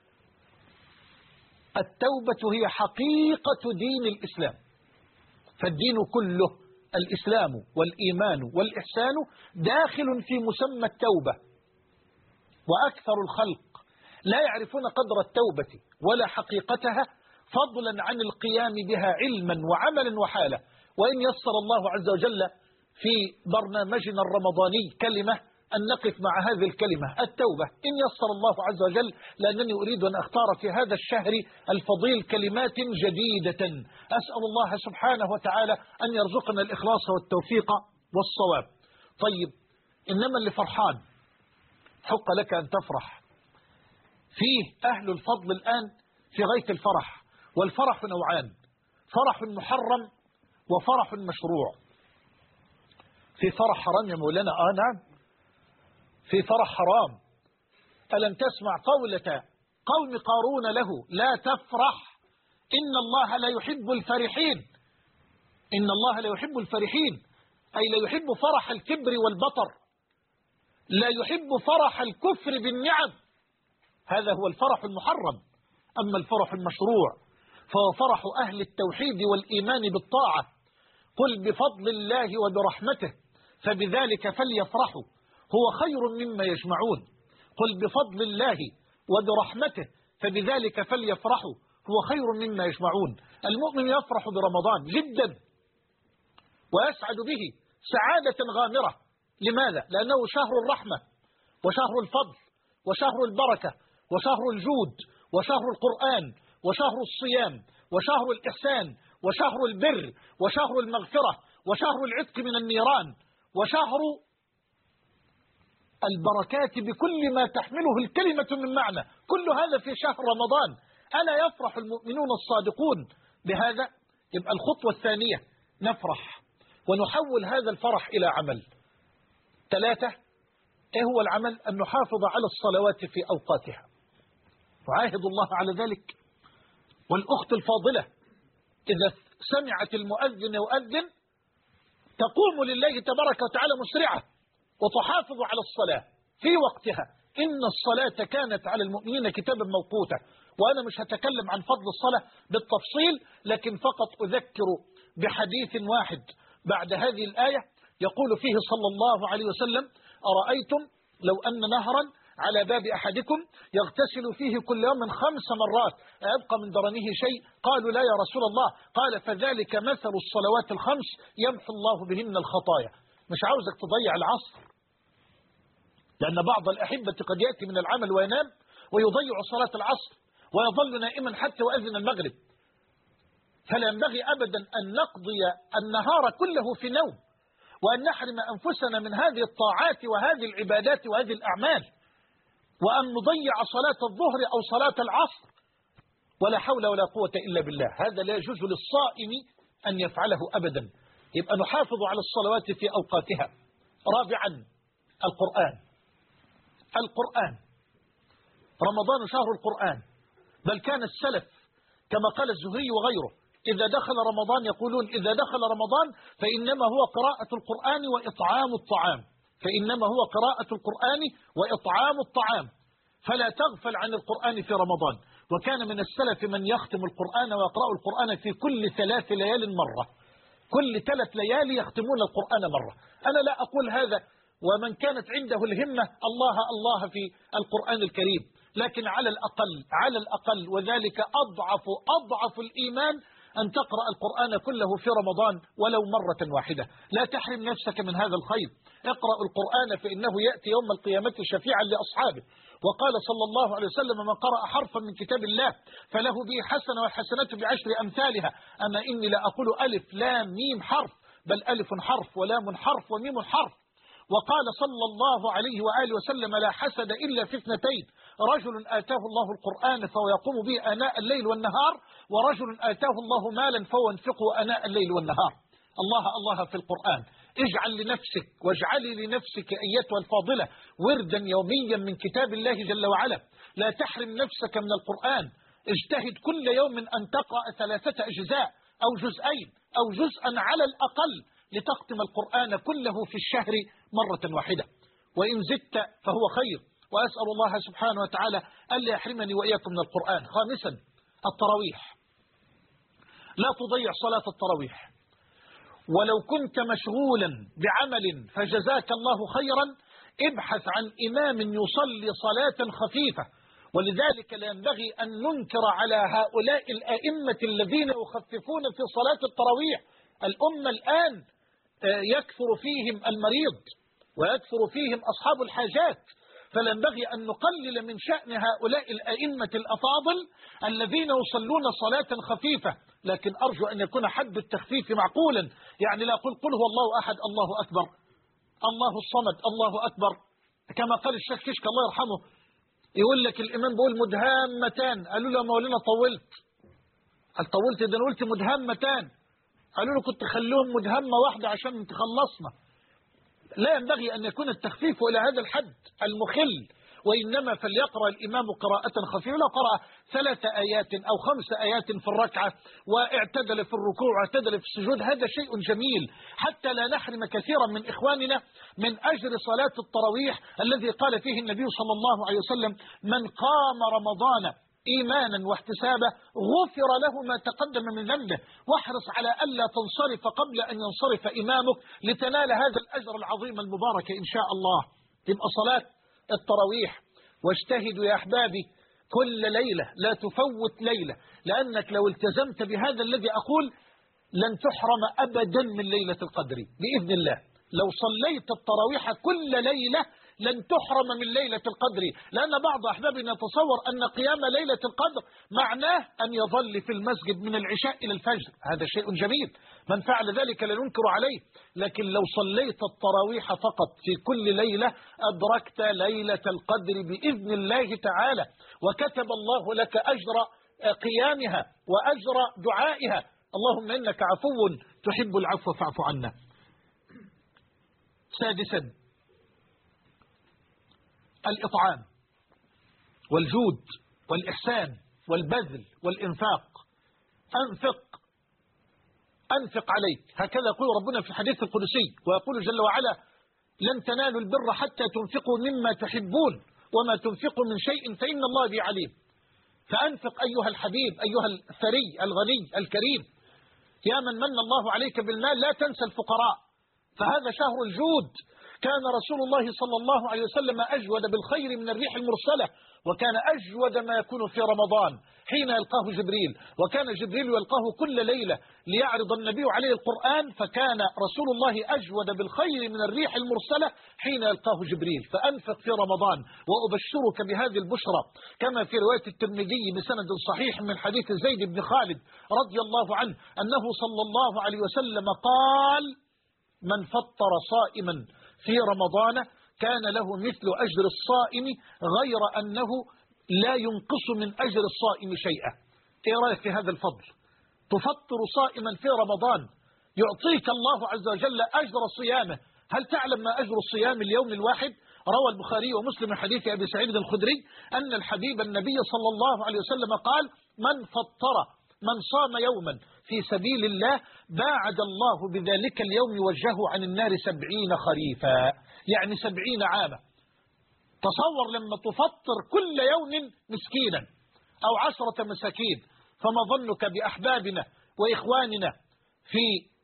التوبة هي حقيقة دين الإسلام، فالدين كله الإسلام والإيمان والإحسان داخل في مسمى التوبة. وأكثر الخلق لا يعرفون قدر التوبة ولا حقيقتها فضلا عن القيام بها علما وعملا وحالا. وإن يسر الله عز وجل في برنامجنا الرمضاني كلمة أن نقف مع هذه الكلمة التوبة، إن يسر الله عز وجل، لأنني أريد أن أختار في هذا الشهر الفضيل كلمات جديدة. أسأل الله سبحانه وتعالى أن يرزقنا الإخلاص والتوفيق والصواب. طيب، إنما اللي فرحان حق لك أن تفرح. فيه أهل الفضل الآن في غاية الفرح، والفرح نوعان: فرح محرم وفرح مشروع. في فرح حرام يا مولانا؟ آه نعم، في فرح حرام. ألم تسمع قولة قوم قارون له لا تفرح إن الله لا يحب الفرحين؟ إن الله لا يحب الفرحين أي لا يحب فرح الكبر والبطر. لا يحب فرح الكفر بالنعم، هذا هو الفرح المحرم. أما الفرح المشروع فهو فرح أهل التوحيد والإيمان بالطاعة. قل بفضل الله وبرحمته فبذلك فليفرحوا هو خير مما يجمعون. قل بفضل الله وبرحمته فبذلك فليفرحوا هو خير مما يجمعون. المؤمن يفرح برمضان جدا ويسعد به سعادة غامرة. لماذا؟ لأنه شهر الرحمة وشهر الفضل وشهر البركة وشهر الجود وشهر القرآن وشهر الصيام وشهر الإحسان وشهر البر وشهر المغفرة وشهر العتق من النيران وشهر البركات بكل ما تحمله الكلمة من معنى. كل هذا في شهر رمضان. ألا يفرح المؤمنون الصادقون بهذا؟ يبقى الخطوة الثانية نفرح ونحول هذا الفرح إلى عمل. ثلاثة، إيه هو العمل؟ أن نحافظ على الصلوات في أوقاتها، وعاهد الله على ذلك. والأخت الفاضلة إذا سمعت المؤذن يؤذن تقوم لله تبارك وتعالى مسرعة وتحافظ على الصلاة في وقتها. إن الصلاة كانت على المؤمنين كتابا موقوتا. وأنا مش هتكلم عن فضل الصلاة بالتفصيل، لكن فقط أذكر بحديث واحد بعد هذه الآية يقول فيه صلى الله عليه وسلم: أرأيتم لو أن نهرا على باب أحدكم يغتسل فيه كل يوم خمس مرات أيبقى من درنه شيء؟ قالوا لا يا رسول الله. قال: فذلك مثل الصلوات الخمس يمحو الله بهن الخطايا. مش عاوزك تضيع العصر، لأن بعض الأحبة قد يأتي من العمل وينام ويضيع صلاة العصر ويظل نائما حتى يؤذن المغرب. فلا ينبغي أبدا أن نقضي النهار كله في نوم، وأن نحرم أنفسنا من هذه الطاعات وهذه العبادات وهذه الأعمال، وأن نضيع صلاة الظهر أو صلاة العصر. ولا حول ولا قوة إلا بالله. هذا لا يجوز للصائم أن يفعله أبدا. يبقى نحافظ على الصلوات في أوقاتها. رابعا القرآن. القرآن رمضان شهر القرآن، بل كان السلف كما قال الزهري وغيره إذا دخل رمضان يقولون: إذا دخل رمضان فإنما هو قراءة القرآن وإطعام الطعام، فإنما هو قراءة القرآن وإطعام الطعام، فلا تغفل عن القرآن في رمضان. وكان من السلف من يختم القرآن ويقرأ القرآن في كل ثلاث ليال مرة، كل ثلاث ليالي يختمون القرآن مرة. أنا لا أقول هذا ومن كانت عنده الهمة الله الله في القرآن الكريم، لكن على الأقل على الأقل وذلك أضعف أضعف الإيمان أن تقرأ القرآن كله في رمضان ولو مرة واحدة. لا تحرم نفسك من هذا الخير. اقرأ القرآن فإنه يأتي يوم القيامة شفيعا لأصحابه. وقال صلى الله عليه وسلم: من قرأ حرفا من كتاب الله فله به حسنة والحسنة بعشر أمثالها. أما إني لا أقول ألف لام ميم حرف، بل ألف حرف ولام حرف وميم حرف. وقال صلى الله عليه وآله وسلم: لا حسد إلا في اثنتين: رجل آتاه الله القرآن فهو يقوم به آناء الليل والنهار، ورجل آتاه الله مالا فهو ينفقه آناء الليل والنهار. الله الله في القرآن. اجعل لنفسك واجعلي لنفسك أيتها الفاضلة وردا يوميا من كتاب الله جل وعلا. لا تحرم نفسك من القرآن. اجتهد كل يوم أن تقرأ ثلاثة أجزاء أو جزئين أو جزءا على الأقل لتختم القرآن كله في الشهر مرة واحدة، وإن زدت فهو خير. وأسأل الله سبحانه وتعالى ألا يحرمني وإياكم من القرآن. خامسا التراويح. لا تضيع صلاة التراويح، ولو كنت مشغولا بعمل فجزاك الله خيرا ابحث عن إمام يصلي صلاة خفيفة. ولذلك لا ينبغي أن ننكر على هؤلاء الأئمة الذين يخففون في صلاة التراويح. الأمة الآن يكثر فيهم المريض ويكثر فيهم أصحاب الحاجات، فلا ينبغي أن نقلل من شأن هؤلاء الأئمة الأفاضل الذين يصلون صلاة خفيفة. لكن أرجو أن يكون حد التخفيف معقولا، يعني لا أقول قل هو الله أحد الله أكبر الله الصمد الله أكبر، كما قال الشيخ كشك الله يرحمه، يقول لك الإمام بيقول مدهامتان، قالوا له مولانا طولت، قال طولت إذا قلت مدهامتان، قالوا له كنت خلوهم مدهمة واحدة عشان تخلصنا. لا ينبغي أن يكون التخفيف إلى هذا الحد المخل وإنما فليقرأ الإمام قراءة خفيفة. لو قرأ ثلاث آيات أو خمس آيات في الركعة واعتدل في الركوع واعتدل في السجود هذا شيء جميل، حتى لا نحرم كثيرا من إخواننا من أجر صلاة التراويح الذي قال فيه النبي صلى الله عليه وسلم: من قام رمضان إيمانا واحتسابا غفر له ما تقدم من ذنبه. واحرص على ألا تنصرف قبل أن ينصرف إمامك لتنال هذا الأجر العظيم المبارك إن شاء الله. تبقى صلاة التراويح واجتهدوا يا أحبابي كل ليلة، لا تفوت ليلة، لأنك لو التزمت بهذا الذي أقول لن تحرم أبدا من ليلة القدر بإذن الله. لو صليت التراويح كل ليلة لن تحرم من ليلة القدر، لأن بعض أحبابنا يتصور أن قيام ليلة القدر معناه أن يظل في المسجد من العشاء إلى الفجر. هذا شيء جميل، من فعل ذلك لا ننكر عليه، لكن لو صليت التراويح فقط في كل ليلة أدركت ليلة القدر بإذن الله تعالى، وكتب الله لك أجر قيامها وأجر دعائها. اللهم إنك عفو تحب العفو فاعف عنا. سادسا الإطعام والجود والإحسان والبذل والإنفاق. أنفق أنفق عليك، هكذا يقول ربنا في الحديث القدسي، ويقول جل وعلا: لن تنالوا البر حتى تنفقوا مما تحبون وما تنفقوا من شيء فإن الله به عليم. فأنفق أيها الحبيب أيها الثري الغني الكريم، يا من من الله عليك بالمال لا تنسى الفقراء، فهذا شهر الجود. كان رسول الله صلى الله عليه وسلم أجود بالخير من الريح المرسلة، وكان أجود ما يكون في رمضان حين يلقاه جبريل، وكان جبريل يلقاه كل ليلة ليعرض النبي عليه القرآن، فكان رسول الله أجود بالخير من الريح المرسلة حين يلقاه جبريل. فأنفق في رمضان، وأبشرك بهذه البشرى كما في رواية الترمذي بسند صحيح من حديث زيد بن خالد رضي الله عنه أنه صلى الله عليه وسلم قال: من فطر صائما في رمضان كان له مثل أجر الصائم غير أنه لا ينقص من أجر الصائم شيئا. إيه رأيك في هذا الفضل؟ تفطر صائما في رمضان يعطيك الله عز وجل أجر صيامه. هل تعلم ما أجر الصيام اليوم الواحد؟ روى البخاري ومسلم من حديث أبي سعيد الخدري أن الحبيب النبي صلى الله عليه وسلم قال: من فطر من صام يوما في سبيل الله باعد الله بذلك اليوم وجهه عن النار سبعين خريفا، يعني سبعين عاما. تصور لما تفطر كل يوم مسكينا أو عشرة مساكين، فما ظنك بأحبابنا وإخواننا في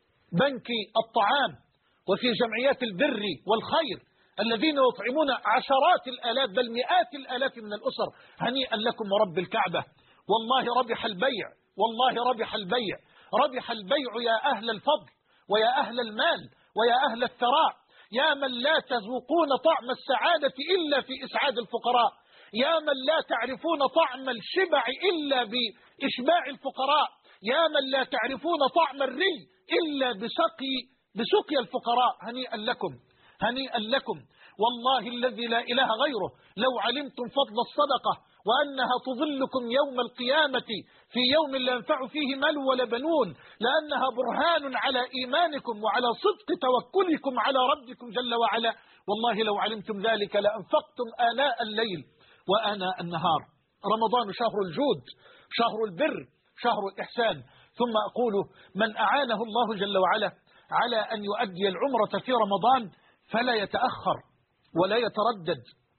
بنك الطعام وفي جمعيات البر والخير الذين يطعمون عشرات الآلاف بل مئات الآلاف من الأسر. هنيئا لكم ورب الكعبة، والله ربح البيع، والله ربح البيع، ربح البيع يا أهل الفضل ويا أهل المال ويا أهل الثراء، يا من لا تذوقون طعم السعادة إلا في إسعاد الفقراء، يا من لا تعرفون طعم الشبع إلا بإشباع الفقراء، يا من لا تعرفون طعم الري إلا بسقي بسقي الفقراء. هنيئا لكم، هنيئا لكم، والله الذي لا إله غيره لو علمتم فضل الصدقة وأنها تظلكم يوم القيامة في يوم لا ينفع فيه مال ولا بنون، لأنها برهان على إيمانكم وعلى صدق توكلكم على ربكم جل وعلا. والله لو علمتم ذلك لأنفقتم آناء الليل وآناء النهار. رمضان شهر الجود، شهر البر، شهر الإحسان. ثم أقول: من أعانه الله جل وعلا على أن يؤدي العمرة في رمضان فلا يتأخر ولا يتردد،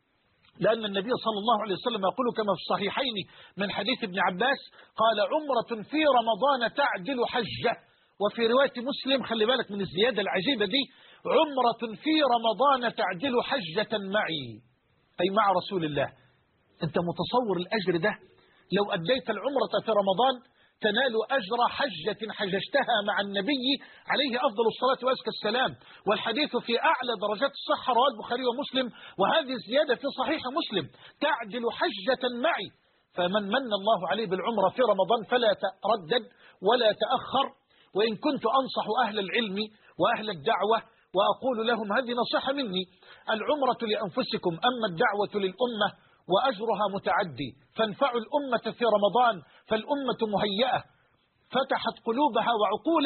لأن النبي صلى الله عليه وسلم يقول كما في الصحيحين من حديث ابن عباس قال: عمرة في رمضان تعدل حجة. وفي رواية مسلم، خلي بالك من الزيادة العجيبة دي، عمرة في رمضان تعدل حجة معي، أي مع رسول الله. أنت متصور الأجر ده؟ لو أديت العمرة في رمضان تنال أجر حجة حججتها مع النبي عليه أفضل الصلاة وأزكى السلام. والحديث في أعلى درجات الصحة، رواه البخاري ومسلم، وهذه الزيادة في صحيح مسلم: تعدل حجة معي. فمن من الله عليه بالعمرة في رمضان فلا تردد ولا تأخر. وإن كنت أنصح أهل العلم وأهل الدعوة وأقول لهم هذه نصيحة مني: العمرة لأنفسكم، أما الدعوة للأمة وأجرها متعدي، فانفعوا الأمة في رمضان فالأمة مهيئة فتحت قلوبها وعقولها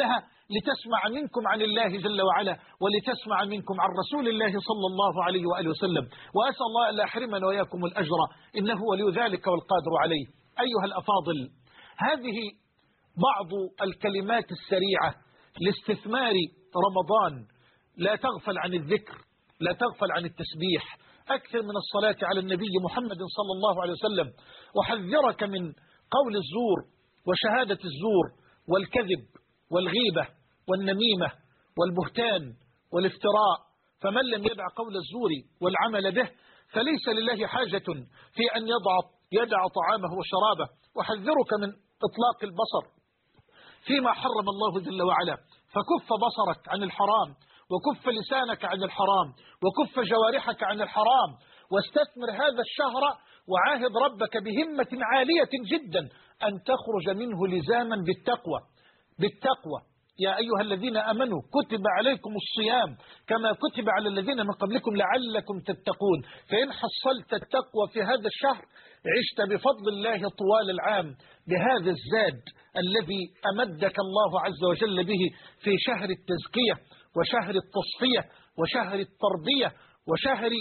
لتسمع منكم عن الله جل وعلا، ولتسمع منكم عن رسول الله صلى الله عليه وآله وسلم. وأسأل الله أن لا يحرمنا وإياكم الأجر، إنه ولي ذلك والقادر عليه. أيها الأفاضل، هذه بعض الكلمات السريعة لاستثمار رمضان. لا تغفل عن الذكر، لا تغفل عن التسبيح، أكثر من الصلاة على النبي محمد صلى الله عليه وسلم. وحذرك من قول الزور وشهادة الزور والكذب والغيبة والنميمة والبهتان والافتراء. فمن لم يدع قول الزور والعمل به فليس لله حاجة في أن يضع يدع طعامه وشرابه. وحذرك من إطلاق البصر فيما حرم الله جل وعلا، فكف بصرك عن الحرام، وكف لسانك عن الحرام، وكف جوارحك عن الحرام، واستثمر هذا الشهر وعاهد ربك بهمة عالية جدا أن تخرج منه لزاما بالتقوى. بالتقوى يا أيها الذين أمنوا كتب عليكم الصيام كما كتب على الذين من قبلكم لعلكم تتقون. فإن حصلت التقوى في هذا الشهر عشت بفضل الله طوال العام بهذا الزاد الذي أمدك الله عز وجل به في شهر التزكية وشهر التصفية وشهر التربية وشهر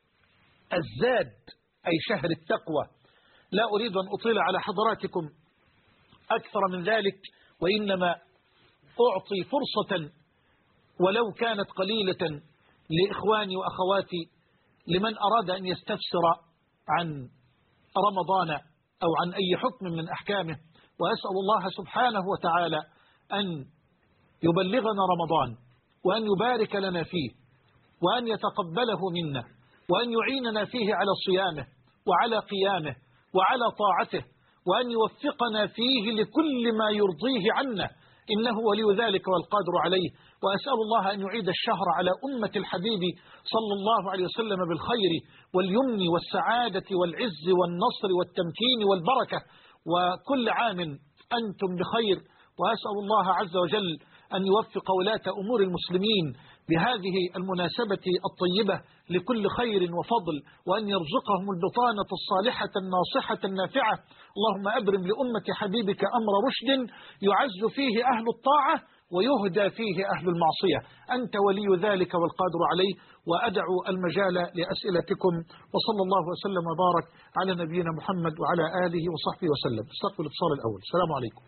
الزاد، أي شهر التقوى. لا أريد أن أطيل على حضراتكم أكثر من ذلك، وإنما أعطي فرصة ولو كانت قليلة لإخواني وأخواتي لمن أراد أن يستفسر عن رمضان أو عن أي حكم من أحكامه. وأسأل الله سبحانه وتعالى أن يبلغنا رمضان، وأن يبارك لنا فيه، وأن يتقبله منا، وأن يعيننا فيه على صيامه وعلى قيامه وعلى طاعته، وأن يوفقنا فيه لكل ما يرضيه عنا، إنه ولي ذلك والقادر عليه. وأسأل الله أن يعيد الشهر على أمة الحبيب صلى الله عليه وسلم بالخير واليمن والسعادة والعز والنصر والتمكين والبركة، وكل عام أنتم بخير. وأسأل الله عز وجل أن يوفق ولاة أمور المسلمين بهذه المناسبة الطيبة لكل خير وفضل، وأن يرزقهم البطانة الصالحة الناصحة النافعة. اللهم أبرم لأمة حبيبك أمر رشد يعز فيه أهل الطاعة ويهدى فيه أهل المعصية. أنت ولي ذلك والقادر عليه. وأدعو المجال لأسئلتكم، وصلى الله وسلم وبارك على نبينا محمد وعلى آله وصحبه وسلم. استقبل الاتصال الأول. السلام عليكم.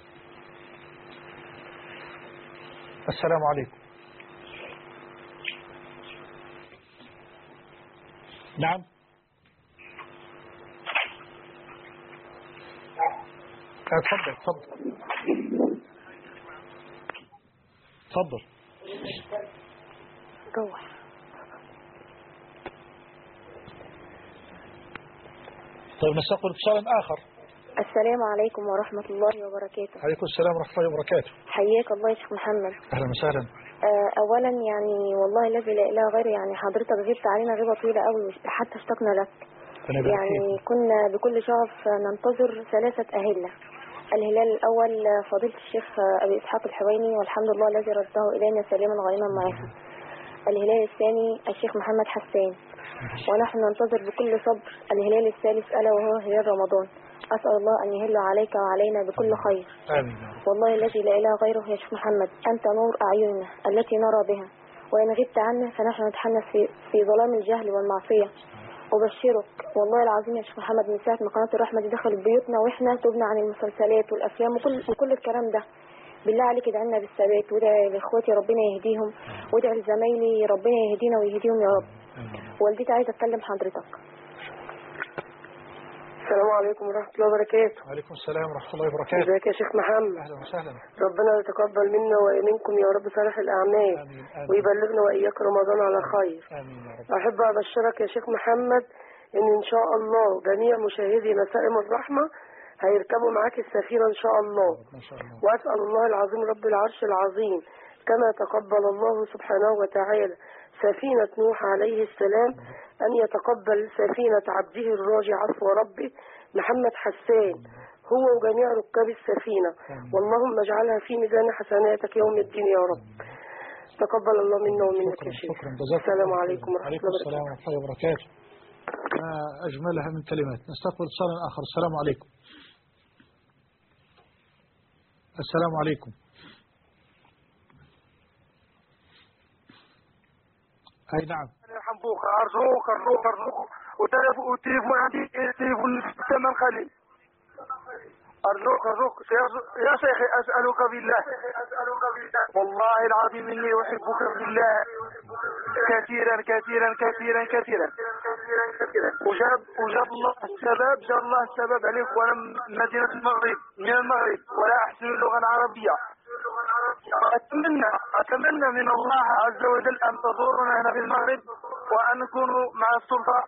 السلام عليكم. نعم. اتفضل اتفضل اتفضل. روح. طيب نستقبل اتصالا آخر. السلام عليكم ورحمة الله وبركاته. عليكم السلام ورحمة الله وبركاته. حياك الله يا شيخ محمد. أهلا وسهلا. آه أولا يعني والله الذي لا إله غيره، يعني حضرتك غبت علينا غيبة طويلة قوي حتى اشتقنا لك. يعني كنا بكل شغف ننتظر ثلاثة أهلة. الهلال الأول فضيلة الشيخ أبي إسحاق الحويني، والحمد لله الذي رده إلينا سالما غانما معافى. الهلال الثاني الشيخ محمد حسان، ونحن ننتظر بكل صبر الهلال الثالث ألا وهو هلال رمضان. أسأل الله أن يهل عليك وعلينا بكل خير. آمين. والله الذي لا إله غيره يا شيخ محمد، أنت نور أعيننا التي نرى بها، وإن غبت عنا فنحن نتحنث في, في ظلام الجهل والمعصية. أبشرك والله العظيم يا شيخ محمد من ساعة ما قناة الرحمة دي دخلت بيوتنا وإحنا تبنى عن المسلسلات والأفلام وكل, وكل الكلام ده. بالله عليك ادعي لنا بالثبات، وادعي لإخواتي ربنا يهديهم، وادعي لزمايلي ربنا يهدينا ويهديهم يا رب. والدتي عايزة أتكلم حضرتك. السلام عليكم ورحمة الله وبركاته. وعليكم السلام ورحمة الله وبركاته. ازيك يا شيخ محمد؟ أهلا وسهلا. ربنا يتقبل منا ومنكم يا رب صالح الأعمال. آمين. آمين. ويبلغنا وإياك رمضان على خير. آمين يا رب. أحب أبشرك يا شيخ محمد إن إن شاء الله جميع مشاهدي مسائم الرحمة هيركبوا معاك السفينة إن شاء الله. ما شاء الله. وأسأل الله العظيم رب العرش العظيم كما تقبل الله سبحانه وتعالى سفينة نوح عليه السلام أن يتقبل سفينة عبده الراجي عفو ربه محمد حسان هو وجميع ركاب السفينة. واللهم اجعلها في ميزان حسناتك يوم الدين يا رب. تقبل الله منا ومنك يا شيخ. السلام عليكم ورحمة الله وبركاته. السلام ورحمة الله وبركاته. ما أجملها من كلمات. نستقبل اتصالا آخر. السلام عليكم. السلام عليكم. أي نعم. يرحموك أرجوك أرجوك أرجوك والتليفون عندي التليفون ثمن قليل. أرجوك أرجوك يا شيخي أسألك بالله والله العظيم إني أحبك بالله كثيرا كثيرا كثيرا كثيرا وجاب وجاب الله السبب جاب الله السبب عليك وأنا من مدينة المغرب من المغرب ولا أحسن اللغة العربية. أتمنى أتمنى من الله عز وجل أن تزورنا هنا في المغرب وأن نكون مع السلطة.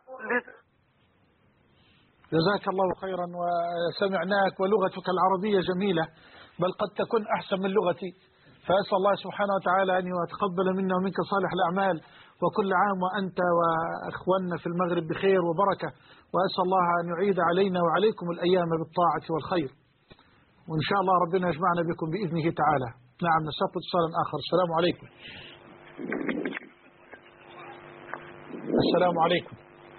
جزاك الله خيرا وسمعناك ولغتك العربية جميلة بل قد تكون أحسن من لغتي فأسأل الله سبحانه وتعالى أن يتقبل منا ومنك صالح الأعمال وكل عام وأنت وأخواننا في المغرب بخير وبركة وأسأل الله أن يعيد علينا وعليكم الأيام بالطاعة والخير وإن شاء الله ربنا يجمعنا بكم بإذنه تعالى. نعم نستقبل اتصالا آخر. السلام عليكم. السلام عليكم.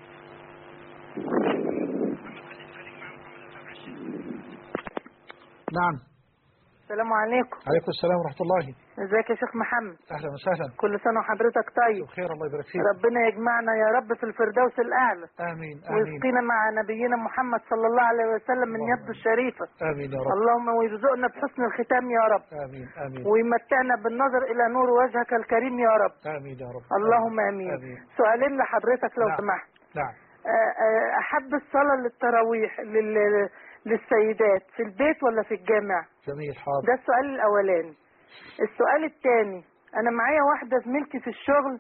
نعم. السلام عليكم. عليكم السلام ورحمة الله. ازيك يا شيخ محمد؟ أهلا وسهلا. كل سنة وحضرتك طيب. بخير الله يبارك فيك. ربنا يجمعنا يا رب في الفردوس الأعلى. آمين آمين. ويسقينا مع نبينا محمد صلى الله عليه وسلم من يده الشريفة. آمين يا رب. اللهم ويرزقنا بحسن الختام يا رب. آمين آمين. ويمتعنا بالنظر إلى نور وجهك الكريم يا رب. آمين يا رب. اللهم آمين. آمين. سؤالين لحضرتك لو نعم. سمحت. نعم. أحب الصلاة للتراويح لل... للسيدات في البيت ولا في الجامع؟ جميل حاضر. ده السؤال الأولاني. السؤال الثاني أنا معايا واحدة زميلتي في الشغل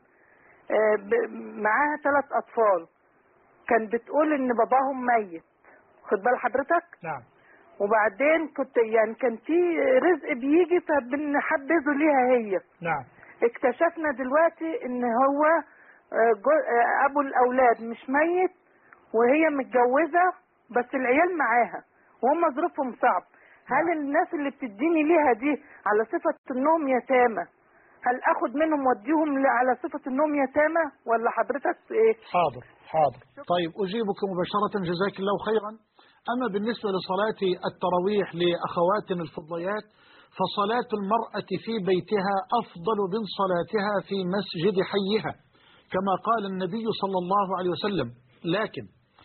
معاها ثلاث أطفال كان بتقول إن باباهم ميت خد بال حضرتك؟ نعم. وبعدين كنت يعني كان في رزق بيجي فبنحبذه ليها هي. نعم. اكتشفنا دلوقتي إن هو أبو الأولاد مش ميت وهي متجوزة بس العيال معاها وهم ظروفهم صعب. هل الناس اللي بتديني ليها دي على صفة انهم يتامى هل اخد منهم واديهم على صفة انهم يتامى ولا حضرتك ايه؟ حاضر حاضر. طيب اجيبك مباشرة جزاك الله خيرا. اما بالنسبة لصلاة التراويح لاخواتنا الفضليات فصلاة المرأة في بيتها افضل من صلاتها في مسجد حيها كما قال النبي صلى الله عليه وسلم. لكن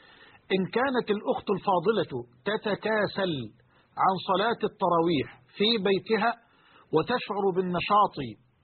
إن كانت الأخت الفاضلة تتكاسل عن صلاة التراويح في بيتها وتشعر بالنشاط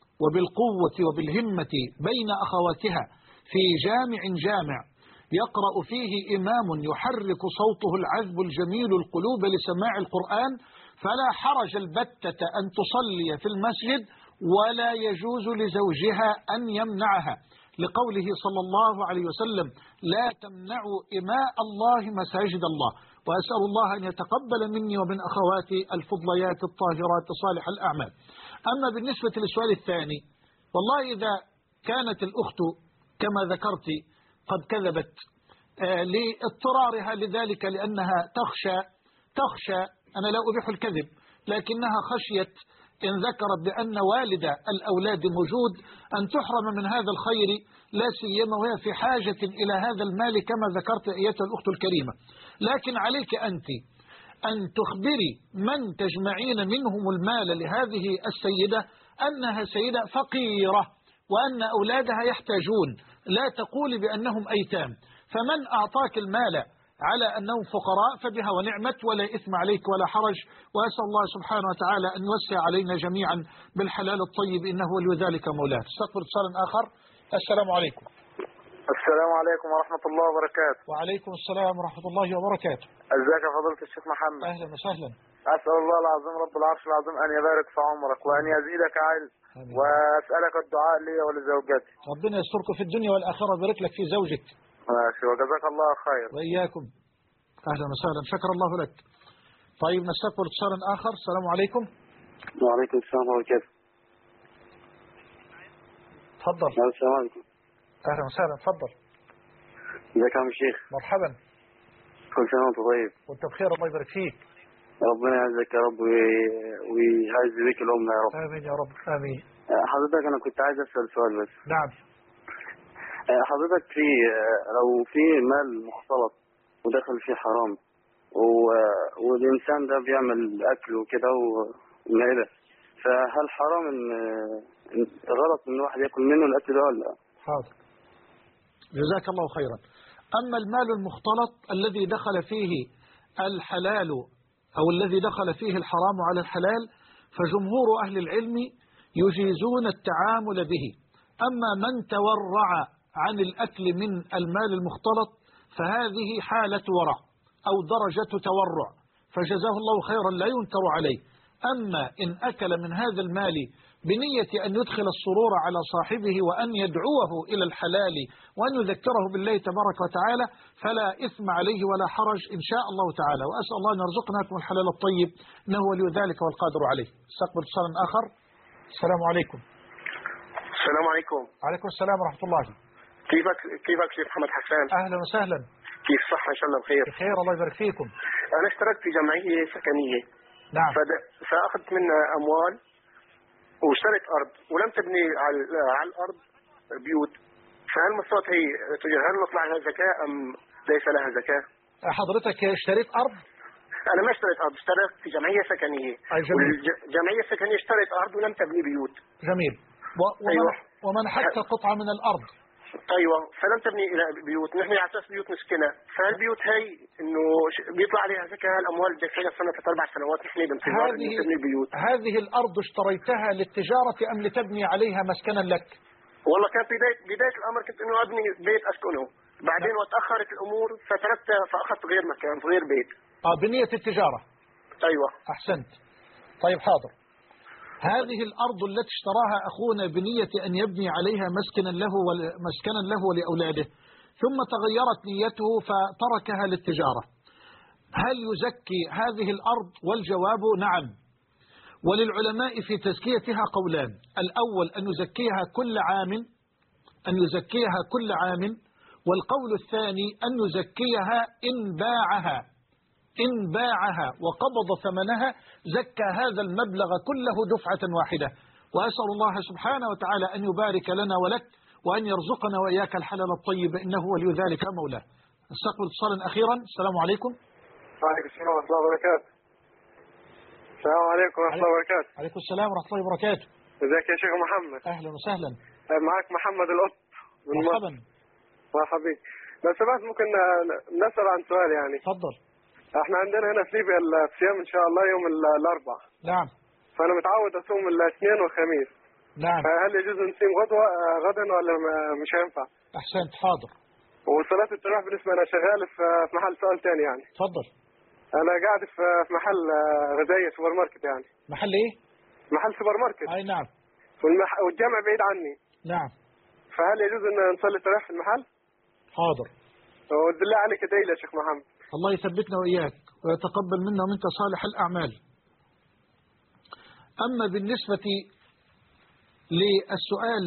وبالقوة وبالهمة بين أخواتها في جامع جامع يقرأ فيه إمام يحرك صوته العذب الجميل القلوب لسماع القرآن فلا حرج البتة أن تصلي في المسجد ولا يجوز لزوجها أن يمنعها لقوله صلى الله عليه وسلم لا تمنعوا إماء الله مساجد الله. وأسأل الله أن يتقبل مني ومن أخواتي الفضليات الطاهرات صالح الأعمال. أما بالنسبة للسؤال الثاني والله إذا كانت الأخت كما ذكرت قد كذبت آه لاضطرارها لذلك لأنها تخشى تخشى أنا لا أبيح الكذب لكنها خشيت إن ذكرت بأن والد الأولاد موجود أن تحرم من هذا الخير لا سيما وهي في حاجة إلى هذا المال كما ذكرت أيتها الأخت الكريمة. لكن عليك أنت أن تخبري من تجمعين منهم المال لهذه السيدة أنها سيدة فقيرة وأن أولادها يحتاجون لا تقولي بأنهم أيتام فمن أعطاك المال على أنهم فقراء فبها ونعمت ولا إثم عليك ولا حرج. وأسأل الله سبحانه وتعالى أن يوسع علينا جميعا بالحلال الطيب إنه ولي ذلك مولاه. استقبل اتصال آخر. السلام عليكم. السلام عليكم ورحمة الله وبركاته. وعليكم السلام ورحمة الله وبركاته. ازيك يا فضيلة الشيخ محمد؟ أهلا وسهلا. أسأل الله العظيم رب العرش العظيم أن يبارك في عمرك وأن يزيدك علم وأسألك الدعاء لي ولزوجتي. ربنا يسترك في الدنيا والآخرة ويبارك لك في زوجك. ماشي وجزاك الله خير. وإياكم. أهلا وسهلا شكر الله لك. طيب نستقبل اتصالا آخر. السلام عليكم. وعليكم السلام ورحمة الله. تفضل. السلام عليكم. أهلا وسهلا تفضل. ازيك يا عم الشيخ؟ مرحبا. كل سنة وانت طيب. وانت بخير الله يبارك فيك. ربنا يعزك يا رب ويعز بيك الأمة يا رب. آمين يا رب آمين. حضرتك أنا كنت عايز أسأل سؤال بس. نعم. حضرتك في لو في مال مختلط ودخل فيه حرام والإنسان ده بيعمل أكل وكده ومائدة فهل حرام إن غلط إن واحد يأكل منه الأكل ده ولا؟ حاضر. جزاك الله خيرا. أما المال المختلط الذي دخل فيه الحلال أو الذي دخل فيه الحرام على الحلال فجمهور أهل العلم يجيزون التعامل به. أما من تورع عن الأكل من المال المختلط فهذه حالة ورع أو درجة تورع، فجزاه الله خيرا لا ينكر عليه. أما إن أكل من هذا المال بنية أن يدخل السرور على صاحبه وأن يدعوه إلى الحلال وأن يذكره بالله تبارك وتعالى فلا إثم عليه ولا حرج إن شاء الله تعالى. وأسأل الله أن يرزقناكم الحلال الطيب إنه ولي ذلك والقادر عليه. استقبل اتصال آخر. السلام عليكم. السلام عليكم. عليكم السلام ورحمة الله. كيفك كيفك شيخ محمد حسان؟ أهلا وسهلا. كيف صحة إن شاء الله بخير؟ بخير الله يبارك فيكم. أنا اشتركت في جمعية سكنية. نعم. فأخذت منها أموال واشتريت أرض ولم تبني على على الأرض بيوت، فهل مصارت هي هل نطلع لها زكاة أم ليس لها زكاة؟ حضرتك اشتريت أرض؟ أنا ما اشتريت أرض، اشتريت في جمعية سكنية. والجمعية السكنية اشتريت أرض ولم تبني بيوت. جميل. ومن أيوة. ومنحتك قطعة من الأرض. ايوه فلم تبني الى بيوت، نحن على اساس بيوت مسكنه، فالبيوت هي انه بيطلع عليها زكاه الاموال دافعينها سنه اربع سنوات نحن بانتظار انه تبني البيوت. هذه الارض اشتريتها للتجاره ام لتبني عليها مسكنا لك؟ والله كان في بدايه بدايه الامر كنت انه ابني بيت اسكنه، بعدين وتاخرت الامور فتركتها فاخذت غير مكان غير بيت. اه بنيه التجاره. ايوه احسنت. طيب حاضر. هذه الأرض التي اشتراها أخونا بنية أن يبني عليها مسكنا له مسكنا له ولأولاده ثم تغيرت نيته فتركها للتجارة، هل يزكي هذه الأرض؟ والجواب نعم. وللعلماء في تزكيتها قولان، الأول أن يزكيها كل عام أن يزكيها كل عام والقول الثاني أن يزكيها إن باعها إن باعها وقبض ثمنها زكى هذا المبلغ كله دفعة واحدة. وأسأل الله سبحانه وتعالى أن يبارك لنا ولك وأن يرزقنا وإياك الحلال الطيب إنه ولي ذلك مولاه. استقبل اتصالا أخيرا. السلام عليكم. وعليكم السلام ورحمة الله وبركاته. السلام عليكم ورحمة الله وبركاته. عليكم السلام ورحمة الله وبركاته. ازيك يا شيخ محمد؟ أهلا وسهلا. معك محمد القط من مرحبا. مرحبا. لو سمحت ممكن نسأل عن سؤال يعني؟ تفضل. احنا عندنا هنا في ليبيا الصيام ان شاء الله يوم الاربع. نعم. فانا متعود اصوم الاثنين والخميس. نعم. هل يجوز نصوم غدوه غدا ولا مش هينفع؟ احسنت حاضر. وصلاه التراويح بالنسبه انا شغال في محل سؤال ثاني يعني. تفضل. انا قاعد في محل غذائي سوبر ماركت يعني. محل ايه؟ محل سوبر ماركت. اي نعم. والمح... والجامع بعيد عني. نعم. فهل يجوز ان نصلي التراويح في المحل؟ حاضر. وبالله عليك ادعي لي يا شيخ محمد. الله يثبتنا وإياك ويتقبل منا ومنك صالح الأعمال. أما بالنسبة للسؤال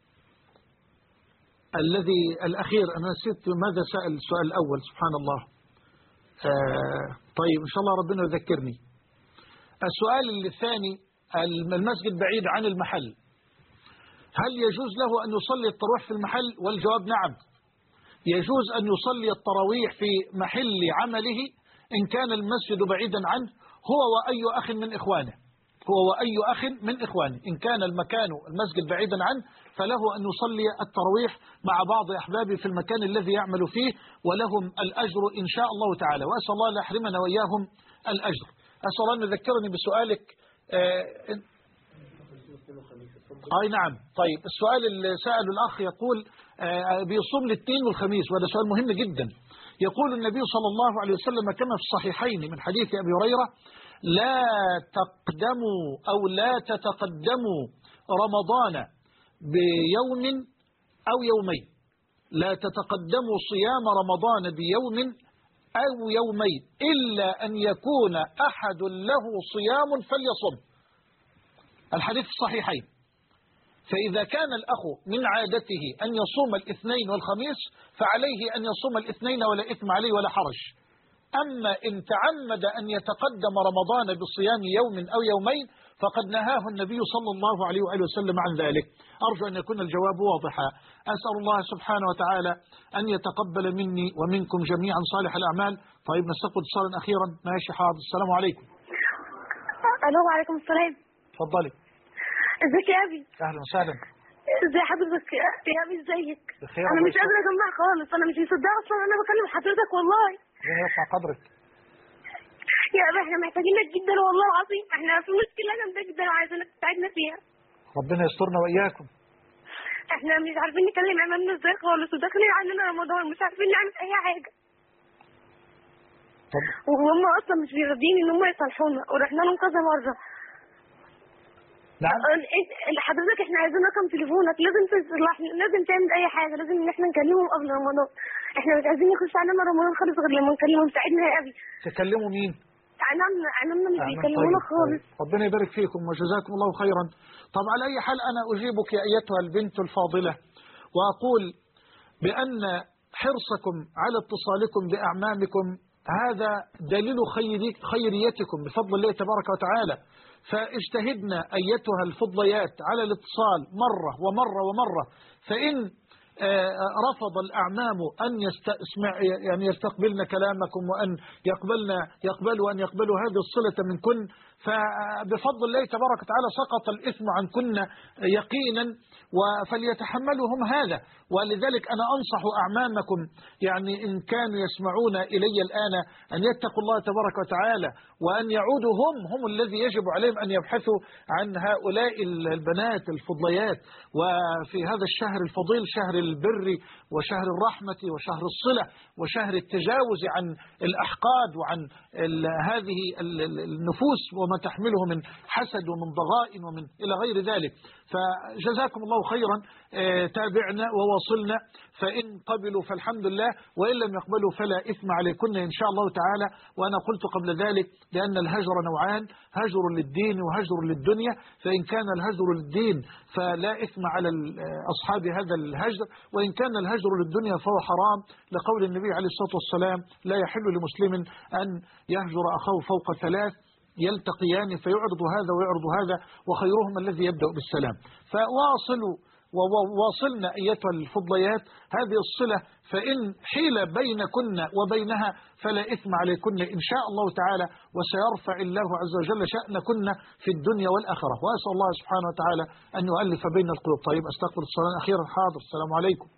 الذي الأخير أنا نسيت ماذا سأل السؤال الأول سبحان الله. آه طيب إن شاء الله ربنا يذكرني. السؤال الثاني المسجد بعيد عن المحل، هل يجوز له أن يصلي التراويح في المحل؟ والجواب نعم، يجوز أن يصلي التراويح في محل عمله إن كان المسجد بعيدا عنه هو وأي أخ من إخوانه هو وأي أخ من إخوانه إن كان المكان المسجد بعيدا عنه فله أن يصلي التراويح مع بعض أحبابه في المكان الذي يعمل فيه ولهم الأجر إن شاء الله تعالى. وأسأل الله لا يحرمنا وإياهم الأجر. أسأل الله أن يذكرني بسؤالك. آه أي نعم. طيب السؤال اللي سأله الأخ يقول آه بيصوم الاثنين والخميس وهذا سؤال مهم جدا. يقول النبي صلى الله عليه وسلم كما في الصحيحين من حديث أبي هريرة لا تقدموا أو لا تتقدموا رمضان بيوم أو يومين، لا تتقدموا صيام رمضان بيوم أو يومين إلا أن يكون أحد له صيام فليصم. الحديث الصحيحين. فإذا كان الأخ من عادته أن يصوم الاثنين والخميس فعليه أن يصوم الاثنين ولا إثم عليه ولا حرج. أما إن تعمد أن يتقدم رمضان بصيام يوم أو يومين فقد نهاه النبي صلى الله عليه وآله وسلم عن ذلك. أرجو أن يكون الجواب واضحا. أسأل الله سبحانه وتعالى أن يتقبل مني ومنكم جميعا صالح الأعمال. طيب نستقبل اتصالا أخيرا. ماشي حاضر. السلام عليكم. ألو وعليكم السلام. تفضلي. ازيك يا أبي؟ أهلا وسهلا. ازاي حضرتك يا ابي ازيك؟ انا مش الله قادره اجمع خالص، انا مش مصدقه اصلا انا بكلم حضرتك والله. ربنا يرفع قدرك. يا ابي احنا محتاجينك جدا والله العظيم، احنا في مشكله جامده جدا وعايزينك تساعدنا فيها. ربنا يسترنا واياكم. احنا مش عارفين نكلم امامنا ازاي خالص، وداخلين علينا رمضان مش عارفين نعمل اي حاجه. طب وهم اصلا مش راضيين ان هم يصالحونا، ورحنا لهم كذا مره. نعم. حضرتك احنا عايزين رقم تليفونك، لازم تصلح، لازم تعمل اي حاجه، لازم ان احنا نكلمهم قبل رمضان. احنا مش عايزين يخش علينا رمضان خالص غير لما نكلمهم، ساعدنا يا ابي. تكلموا مين؟ عمامنا عمامنا مش بيكلمونا خالص. ربنا يبارك فيكم وجزاكم الله خيرا. طب على اي حال انا اجيبك يا ايتها البنت الفاضله واقول بان حرصكم على اتصالكم باعمامكم هذا دليل خيريتكم بفضل الله تبارك وتعالى. فاجتهدنا أيتها الفضليات على الاتصال مرة ومرة ومرة، فإن رفض الأعمام أن يستسمع يعني يستقبلن كلامكم وأن يقبلنا يقبلوا أن يقبلوا هذه الصلة منكن، فبفضل الله تبارك وتعالى سقط الإثم عنكن يقينا، فليتحملوا هم هذا. ولذلك أنا أنصح أعمامكم يعني إن كانوا يسمعون إلي الآن أن يتقوا الله تبارك وتعالى وأن يعودوا هم هم الذي يجب عليهم أن يبحثوا عن هؤلاء البنات الفضليات. وفي هذا الشهر الفضيل، شهر البر وشهر الرحمة وشهر الصلة وشهر التجاوز عن الأحقاد وعن هذه النفوس وما تحمله من حسد ومن ضغائن ومن إلى غير ذلك. فجزاكم الله خيرا، تابعنا وواصلنا، فإن قبلوا فالحمد لله، وإن لم يقبلوا فلا إثم عليكن إن شاء الله تعالى. وأنا قلت قبل ذلك لأن الهجر نوعان، هجر للدين وهجر للدنيا، فإن كان الهجر للدين فلا إثم على أصحاب هذا الهجر، وإن كان الهجر للدنيا فهو حرام، لقول النبي عليه الصلاة والسلام لا يحل لمسلم أن يهجر أخاه فوق ثلاث يلتقيان فيعرض هذا ويعرض هذا وخيرهم الذي يبدأ بالسلام. فواصلوا وواصلنا أيتها الفضليات هذه الصلة، فإن حيل بينكن وبينها فلا إثم عليكن إن شاء الله تعالى، وسيرفع الله عز وجل شأنكن في الدنيا والآخرة. وأسأل الله سبحانه وتعالى أن يؤلف بين القلوب. طيب أستقبل الصلاة أخيرا. حاضر. السلام عليكم.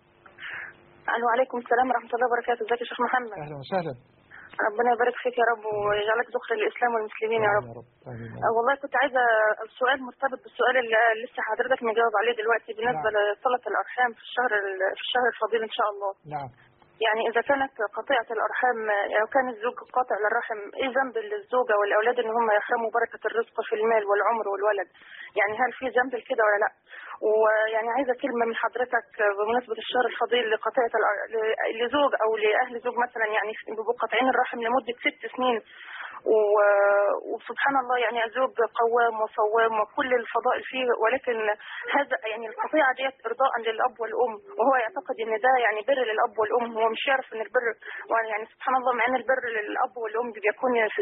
وعليكم السلام ورحمة الله وبركاته. ازيك يا شيخ محمد؟ أهلا وسهلا. ربنا يبارك فيك يا رب ويجعلك ذخر للإسلام والمسلمين يا رب. أه والله كنت عايزة السؤال مرتبط بالسؤال اللي لسه حضرتك مجاوب عليه دلوقتي بالنسبة نعم. لصلة الأرحام في الشهر في الشهر الفضيل إن شاء الله. نعم. يعني إذا كانت قطيعة الأرحام، لو كان الزوج قاطع للرحم، إيه ذنب للزوجة والأولاد إن هم يحرموا بركة الرزق في المال والعمر والولد؟ يعني هل في ذنب كده ولا لا؟ ويعني عايزة كلمة من حضرتك بمناسبة الشهر الفضيل لقطيعة لزوج أو لأهل زوج مثلا، يعني بيبقوا قاطعين الرحم لمدة ست سنين، وسبحان الله يعني الزوج قوام وصوام وكل الفضائل فيه، ولكن هذا يعني القطيعة ديت إرضاء للأب والأم، وهو يعتقد إن ده يعني بر للأب والأم، هو مش يعرف إن البر يعني سبحان الله مع إن البر للأب والأم بيكون في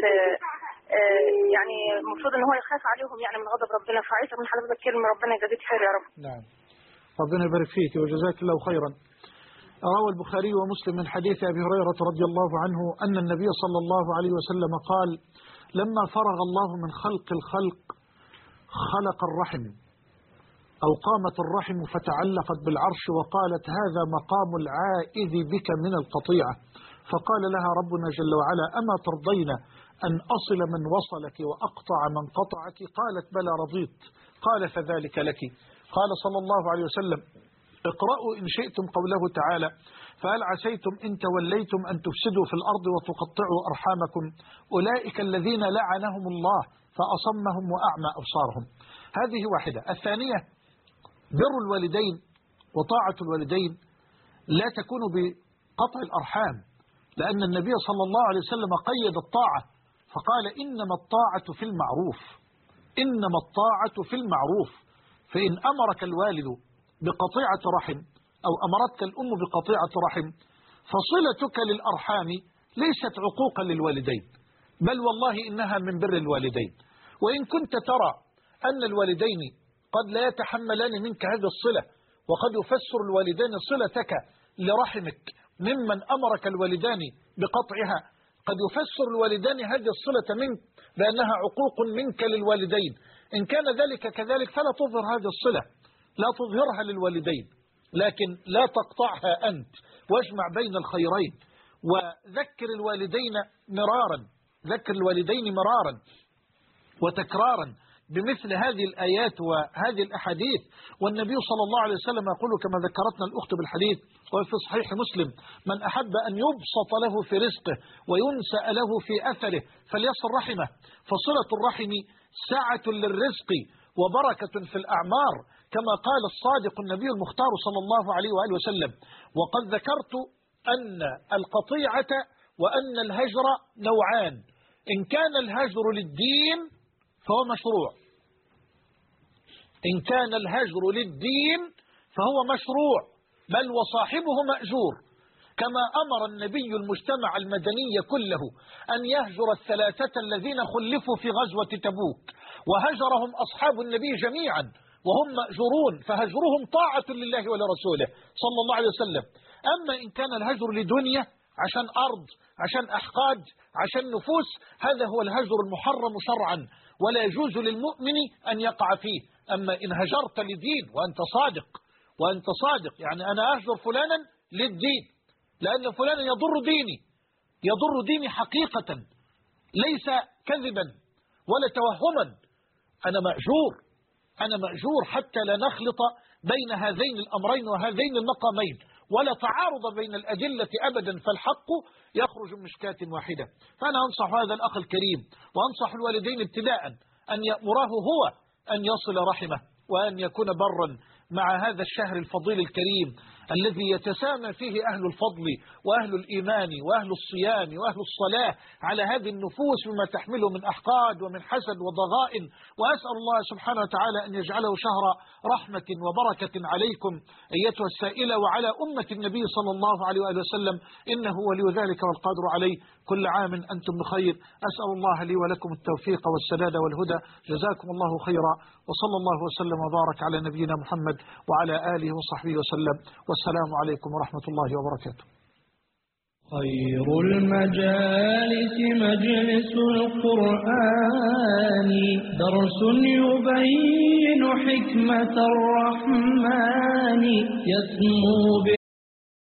يعني المفروض إن هو يخاف عليهم يعني من غضب ربنا. فعايزة من حضرتك كلمة، ربنا يجازيك خير يا رب. نعم. ربنا يبارك فيك وجزاك الله خيرا. روى البخاري ومسلم من حديث أبي هريرة رضي الله عنه أن النبي صلى الله عليه وسلم قال: لما فرغ الله من خلق الخلق خلق الرحم أو قامت الرحم فتعلقت بالعرش وقالت: هذا مقام العائذ بك من القطيعة. فقال لها ربنا جل وعلا: أما ترضين أن أصل من وصلك وأقطع من قطعك؟ قالت: بلى رضيت. قال: فذلك لك. قال صلى الله عليه وسلم: اقرأوا إن شئتم قوله تعالى: فهل عسيتم إن توليتم أن تفسدوا في الأرض وتقطعوا أرحامكم أولئك الذين لعنهم الله فأصمهم وأعمى أبصارهم. هذه واحدة. الثانية بر الوالدين وطاعة الوالدين لا تكون بقطع الأرحام، لأن النبي صلى الله عليه وسلم قيد الطاعة فقال: إنما الطاعة في المعروف، إنما الطاعة في المعروف. فإن أمرك الوالد بقطيعة رحم أو أمرتك الأم بقطيعة رحم فصلتك للأرحام ليست عقوقا للوالدين، بل والله إنها من بر الوالدين. وإن كنت ترى أن الوالدين قد لا يتحملان منك هذه الصلة، وقد يفسر الوالدين صلتك لرحمك ممن أمرك الوالدان بقطعها، قد يفسر الوالدان هذه الصلة منك بأنها عقوق منك للوالدين. إن كان ذلك كذلك فلا تظهر هذه الصلة، لا تظهرها للوالدين، لكن لا تقطعها أنت، واجمع بين الخيرين، وذكر الوالدين مرارا، ذكر الوالدين مرارا وتكرارا بمثل هذه الآيات وهذه الأحاديث. والنبي صلى الله عليه وسلم يقول كما ذكرتنا الأخت بالحديث وفي صحيح مسلم: من أحب أن يبسط له في رزقه وينسأ له في أثره فليصل رحمه، فصلة الرحم سعة للرزق وبركة في الأعمار، كما قال الصادق النبي المختار صلى الله عليه وآله وسلم. وقد ذكرت أن القطيعة وأن الهجر نوعان: إن كان الهجر للدين فهو مشروع، إن كان الهجر للدين فهو مشروع، بل وصاحبه مأجور، كما أمر النبي المجتمع المدني كله أن يهجر الثلاثة الذين خلفوا في غزوة تبوك، وهجرهم أصحاب النبي جميعا وهم مأجورون، فهجرهم طاعة لله ولرسوله صلى الله عليه وسلم. أما إن كان الهجر لدنيا عشان أرض، عشان أحقاد، عشان نفوس، هذا هو الهجر المحرم شرعا ولا يجوز للمؤمن أن يقع فيه. أما إن هجرت لدين وأنت صادق، وأنت صادق يعني أنا أهجر فلانا للدين لأن فلانا يضر ديني، يضر ديني حقيقة ليس كذبا ولا توهما، أنا مأجور، أنا مأجور حتى لا نخلط بين هذين الأمرين وهذين المقامين، ولا تعارض بين الأدلة أبدا، فالحق يخرج من مشكاة واحدة. فأنا أنصح هذا الأخ الكريم وأنصح الوالدين ابتداء أن يأمره هو أن يصل رحمه وأن يكون برا مع هذا الشهر الفضيل الكريم الذي يتسامى فيه أهل الفضل وأهل الإيمان وأهل الصيام وأهل الصلاة على هذه النفوس بما تحمله من أحقاد ومن حسد وضغائن. وأسأل الله سبحانه وتعالى أن يجعله شهر رحمة وبركة عليكم أيتها السائلة وعلى أمة النبي صلى الله عليه وآله وسلم، إنه ولي ذلك والقادر عليه. كل عام أنتم بخير، أسأل الله لي ولكم التوفيق والسداد والهدى، جزاكم الله خيرا، وصلى الله وسلم وبارك على نبينا محمد وعلى آله وصحبه وسلم، والسلام عليكم ورحمة الله وبركاته. خير المجالس مجلس القرآن، درس يبين حكمة الرحمن، يسمو به